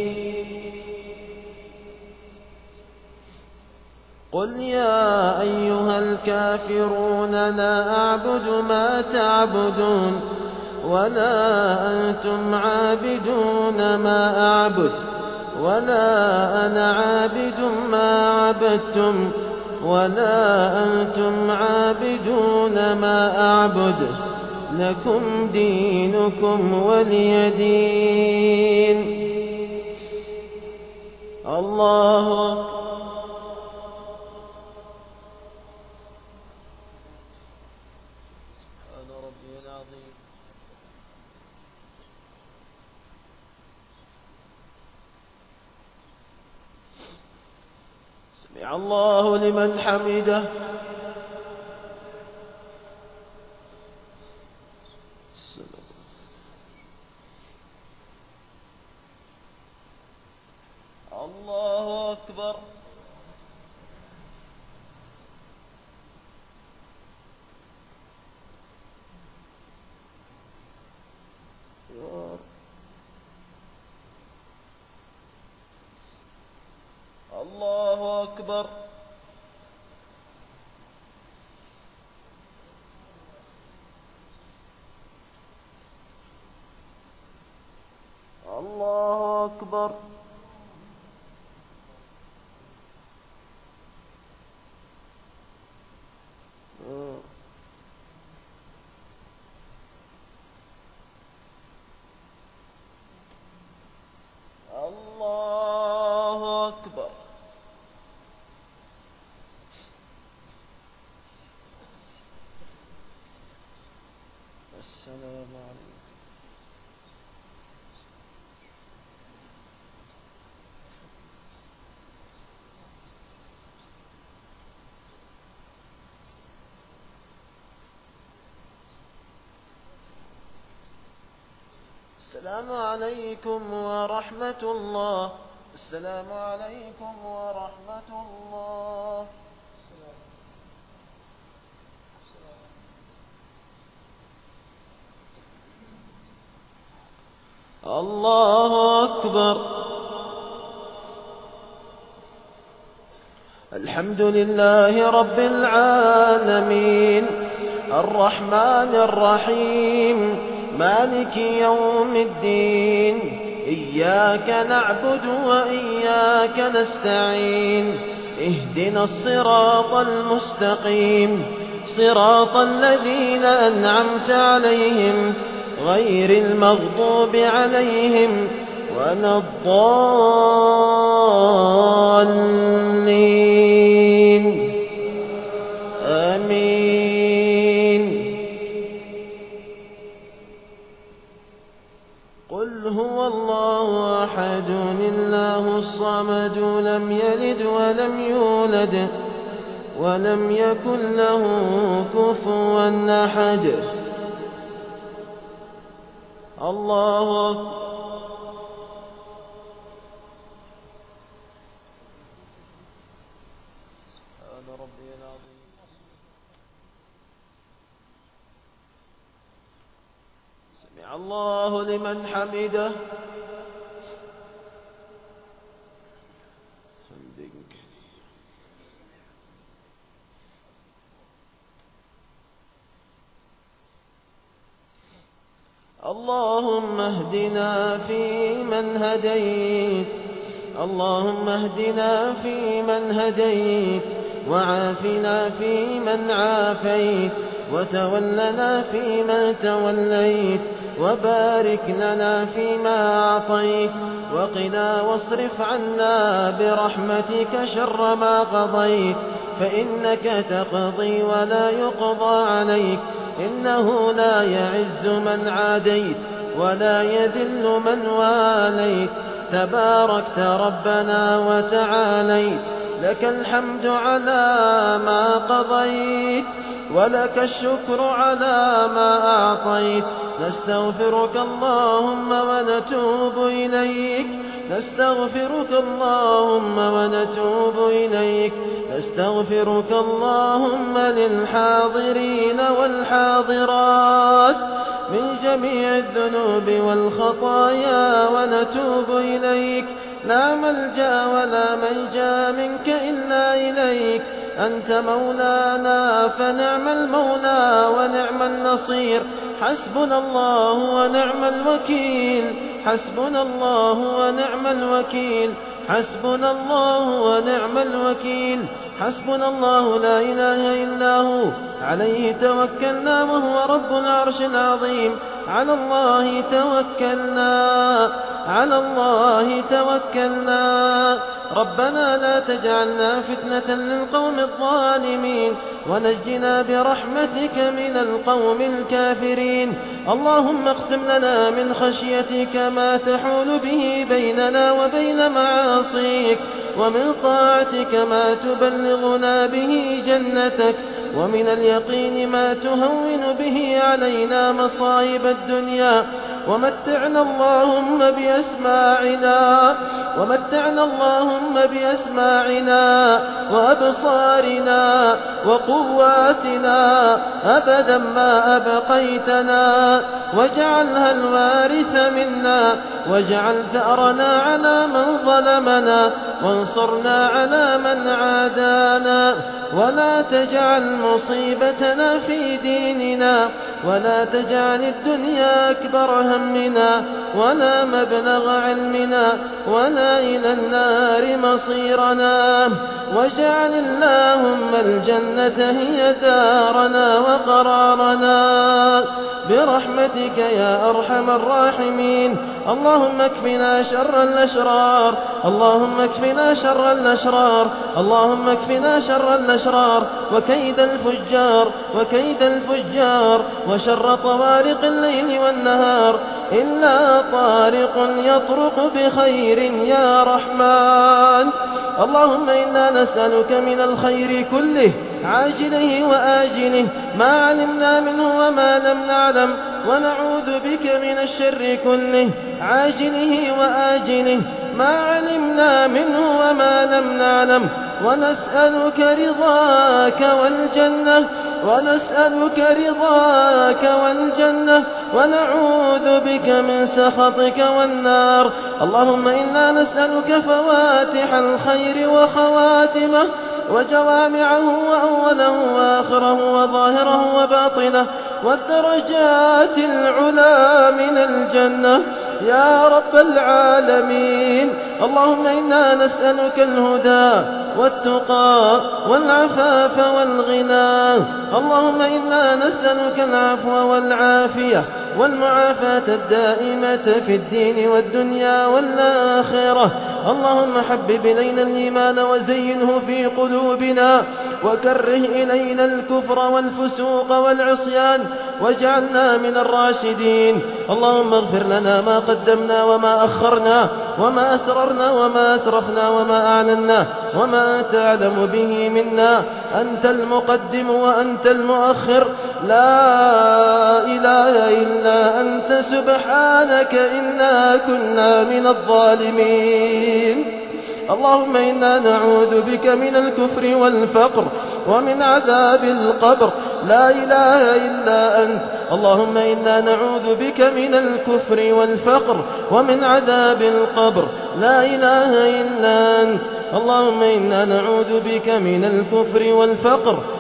قل يا أيها الكافرون لا أعبد ما تعبدون ولا أنتم عابدون ما أعبد ولا أنا عابد ما عبدتم ولا أنتم عابدون ما أعبد لكم دينكم ولي دين. الله أكبر. سبحان ربي العظيم. سمع الله لمن حمده. الله أكبر. الله أكبر. الله أكبر. الله أكبر. السلام عليكم. السلام عليكم ورحمة الله. السلام عليكم ورحمة الله. الله أكبر. الحمد لله رب العالمين الرحمن الرحيم مالك يوم الدين إياك نعبد وإياك نستعين اهدنا الصراط المستقيم صراط الذين أنعمت عليهم غير المغضوب عليهم ولا الضالين آمين. قل هو الله أحد الله الصمد لم يلد ولم يولد ولم يكن له كفوا أحد. الله أكبر. سبحان ربي العظيم. سمع الله لمن حمده. اللهم اهدنا فيمن هديت اللهم اهدنا فيمن هديت، وعافنا فيمن عافيت، وتولنا فيمن توليت، وبارك لنا فيما أعطيت، وقنا واصرف عنا برحمتك شر ما قضيت، فإنك تقضي ولا يقضى عليك، إنه لا يعز من عاديت ولا يذل من واليت، تباركت ربنا وتعاليت، لك الحمد على ما قضيت، ولك الشكر على ما أعطيت، نستغفرك اللهم ونتوب إليك، نستغفرك اللهم ونتوب إليك، نستغفرك اللهم للحاضرين والحاضرات من جميع الذنوب والخطايا، ونتوب إليك، لا ملجأ ولا منجا منك إلا إليك، أنت مولانا فنعم المولى ونعم النصير، حسبنا الله ونعم الوكيل، حسبنا الله ونعم الوكيل، حسبنا الله ونعم الوكيل، حسبنا الله لا إله إلا هو، عليه توكلنا وهو رب العرش العظيم، على الله توكلنا، على الله توكلنا، ربنا لا تجعلنا فتنة للقوم الظالمين، ونجنا برحمتك من القوم الكافرين، اللهم اقسم لنا من خشيتك ما تحول به بيننا وبين معاصيك، ومن طاعتك ما تبلغنا به جنتك، ومن اليقين ما تهون به علينا مصائب الدنيا، ومتعنا اللهم بأسماعنا ومتعنا اللهم بأسماعنا وأبصارنا وقواتنا أبدا ما أبقيتنا، واجعلها الوارث منا، واجعل ثأرنا على من ظلمنا، وانصرنا على من عادانا، ولا تجعل مصيبتنا في ديننا، ولا تجعل الدنيا أكبر همنا، ولا مبلغ علمنا، ولا إلى النار مصيرنا، واجعل اللهم الجنة هي دارنا وقرارنا برحمتك يا أرحم الراحمين. اللهم اكفنا شر الأشرار، اللهم اكفنا شر الأشرار، اللهم اكفنا شر الأشرار وكيد الفجار وكيد الفجار وشر طوارق الليل والنهار، إلا طارق يطرق بخير يا رحمن. اللهم إنا نسألك من الخير كله عاجله وآجله ما علمنا منه وما لم نعلم، ونعوذ بك من الشر كله عاجله وآجله ما علمنا منه وما لم نعلم، ونسألك رضاك والجنة ونسألك رضاك والجنة ونعوذ بك من سخطك والنار. اللهم إنا نسألك فواتح الخير وخواتمه وجوامعه وأوله وآخره وظاهره وباطنه والدرجات العلى من الجنة يا رب العالمين. اللهم إنا نسألك الهدى والتقى والعفاف والغنى. اللهم إنا نسألك العفو والعافية والمعافاة الدائمة في الدين والدنيا والآخرة. اللهم حبب إلينا الإيمان وزينه في قلوبنا، وكره إلينا الكفر والفسوق والعصيان، واجعلنا من الراشدين. اللهم اغفر لنا ما قدمنا وما أخرنا وما أسررنا وما أسرفنا وما أعلنا وما أنت أعلم به منا، أنت المقدم وأنت المؤخر، لا إله إلا أنت سبحانك إنا كنا من الظالمين. اللهم إنا نعوذ بك من الكفر والفقر ومن عذاب القبر، لا إله إلا أنت. اللهم إنا نعوذ بك من الكفر والفقر ومن عذاب القبر، لا إله إلا أنت. اللهم إنا نعوذ بك من الكفر والفقر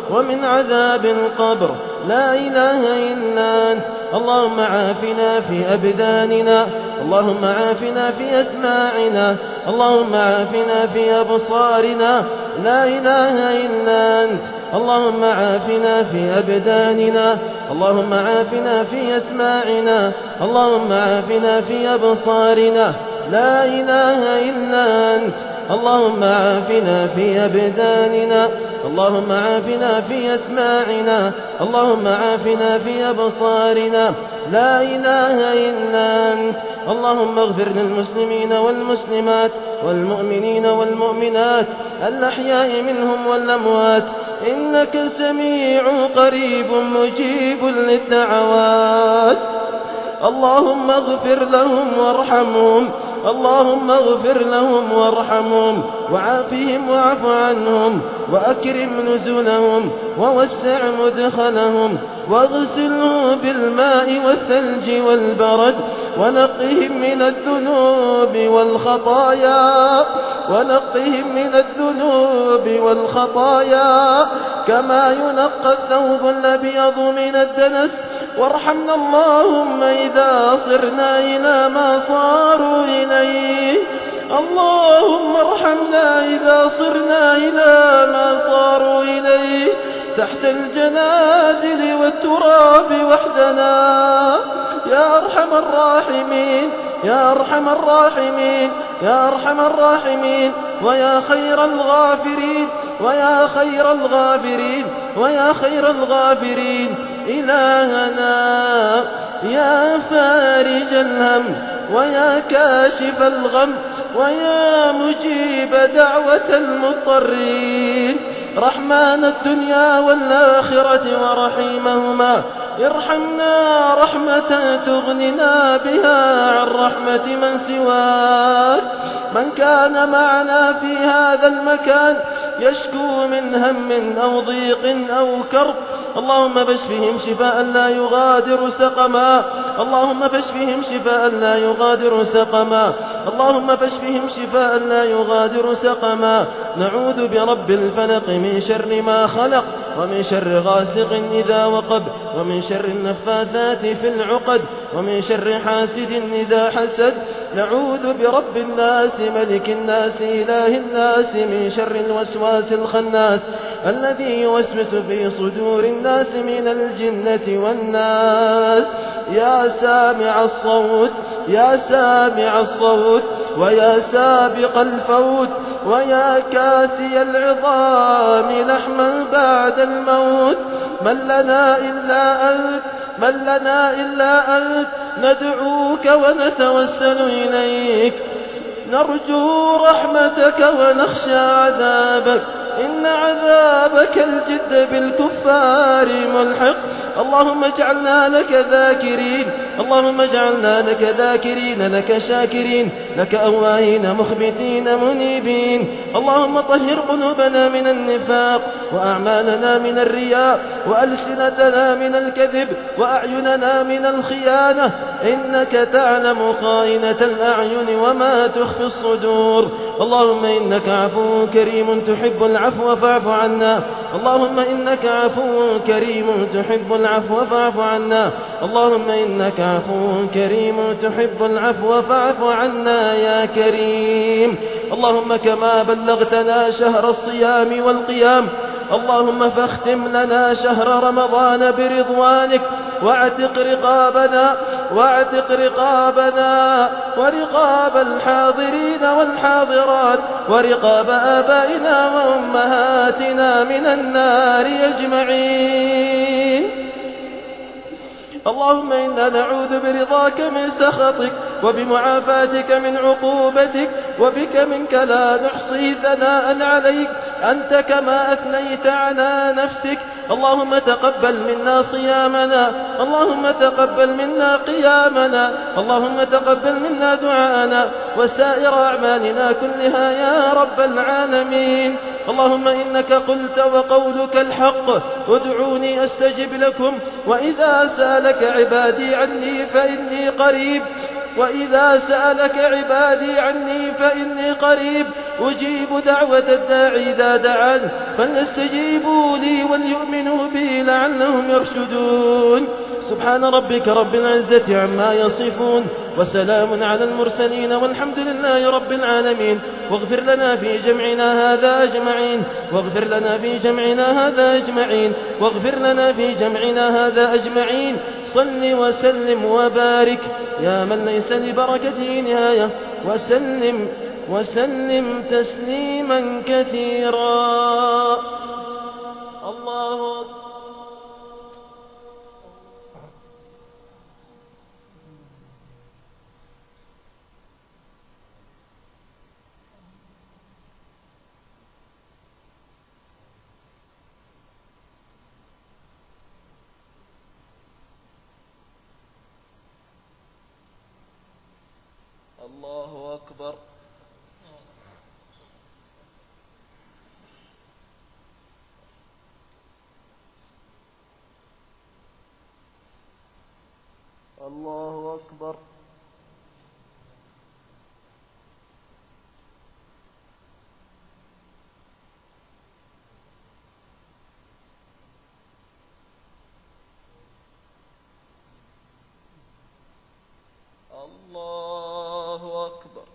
ومن عذاب القبر. لا إله إلا أنت. اللهم عافنا في أبداننا، اللهم عافنا في أسماعنا، اللهم عافنا في أبصارنا. لا إله إلا أنت. اللهم عافنا في أبداننا، اللهم عافنا في أسماعنا، اللهم عافنا في أبصارنا. لا إله إلا أنت. اللهم عافنا في أبداننا، اللهم عافنا في أسماعنا، اللهم عافنا في أبصارنا. لا إله إلا أنت. اللهم اغفر للمسلمين والمسلمات والمؤمنين والمؤمنات الأحياء منهم والأموات، إنك سميع قريب مجيب للدعوات. اللهم اغفر لهم وارحمهم، اللهم اغفر لهم وارحمهم وعافهم واعف عنهم وأكرم نزلهم ووسع مدخلهم واغسلهم بالماء والثلج والبرد ونقهم من الذنوب والخطايا ونقهم من الذنوب والخطايا كما ينقى الثوب الأبيض من الدنس. وارحمنا اللهم إذا صرنا إلى ما صاروا إليه، اللهم ارحمنا إذا صرنا إلى ما صاروا إليه تحت الجنادل والتراب وحدنا. يا أرحم الراحمين، يا أرحم الراحمين، يا أرحم الراحمين، ويا خير الغافرين، ويا خير الغافرين، ويا خير الغافرين. إلهنا يا فارج الهم ويا كاشف الغم ويا مجيب دعوة المضطرين، رحمن الدنيا والآخرة ورحيمهما، ارحمنا رحمة تغننا بها عن رحمة من سواك. من كان معنا في هذا المكان يشكو من هم أو ضيق أو كرب، اللهم فاشفهم شفاء لا يغادر سقما، اللهم فاشفهم شفاء لا يغادر سقما، اللهم فاشفهم شفاء لا يغادر سقما. نعوذ برب الفلق من شر ما خلق، ومن شر غاسق إذا وقب، ومن شر النفاثات في العقد، ومن شر حاسد إذا حسد. نعوذ برب الناس ملك الناس إله الناس من شر الوسواس الخناس الذي يوسوس في صدور الناس من الجنة والناس. يا سامع الصوت، يا سامع الصوت، ويا سابق الفوت، ويا كاسي العظام لحما بعد الموت، من لنا إلا أنت، من لنا إلا أنت. ندعوك ونتوسل إليك، نرجو رحمتك ونخشى عذابك، إن عذابك الجد بالكفار ملحق. اللهم اجعلنا لك ذاكرين، اللهم اجعلنا لك ذاكرين، لك شاكرين، لك أواهين مخبتين منيبين. اللهم طهر قلوبنا من النفاق، وأعمالنا من الرياء، وألسنتنا من الكذب، وأعيننا من الخيانة، إنك تعلم خائنة الأعين وما تخفي الصدور. اللهم إنك عفو كريم تحب العفو فاعف عنا، اللهم إنك عفو كريم تحب العفو فاعف عنا، اللهم إنك عفو كريم تحب العفو فاعف عنا يا كريم. اللهم كما بلغتنا شهر الصيام والقيام، اللهم فاختم لنا شهر رمضان برضوانك، واعتق رقابنا، واعتق رقابنا ورقاب الحاضرين والحاضرات ورقاب آبائنا وأمهاتنا من النار أجمعين. اللهم إنا نعوذ برضاك من سخطك، وبمعافاتك من عقوبتك، وبك منك لا نحصي ثناء عليك، أنت كما أثنيت على نفسك. اللهم تقبل منا صيامنا، اللهم تقبل منا قيامنا، اللهم تقبل منا دعاءنا وسائر أعمالنا كلها يا رب العالمين. اللهم إنك قلت وقولك الحق، ادعوني أستجب لكم، وإذا سألك عبادي عني فإني قريب، وإذا سألك عبادي عني فإني قريب أجيب دعوة الداعي إذا دعان فليستجيبوا لي وليؤمنوا بي لعلهم يرشدون. سبحان ربك رب العزة عما يصفون وسلام على المرسلين والحمد لله رب العالمين. واغفر لنا في جمعنا هذا أجمعين واغفر لنا في جمعنا هذا أجمعين واغفر لنا في جمعنا هذا أجمعين. صل وسلم وبارك يا من ليس لبركته نهاية وسلم وسلم تسليما كثيرا. الله أكبر. الله أكبر. الله أكبر. الله أكبر.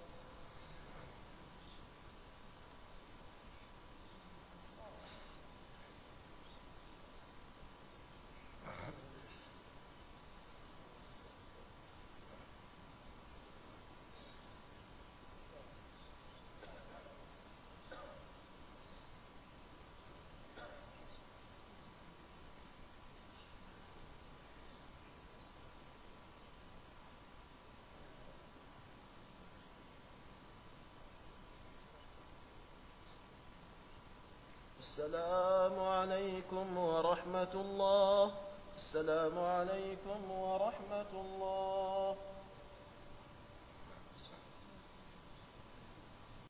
السلام عليكم ورحمة الله. السلام عليكم ورحمة الله.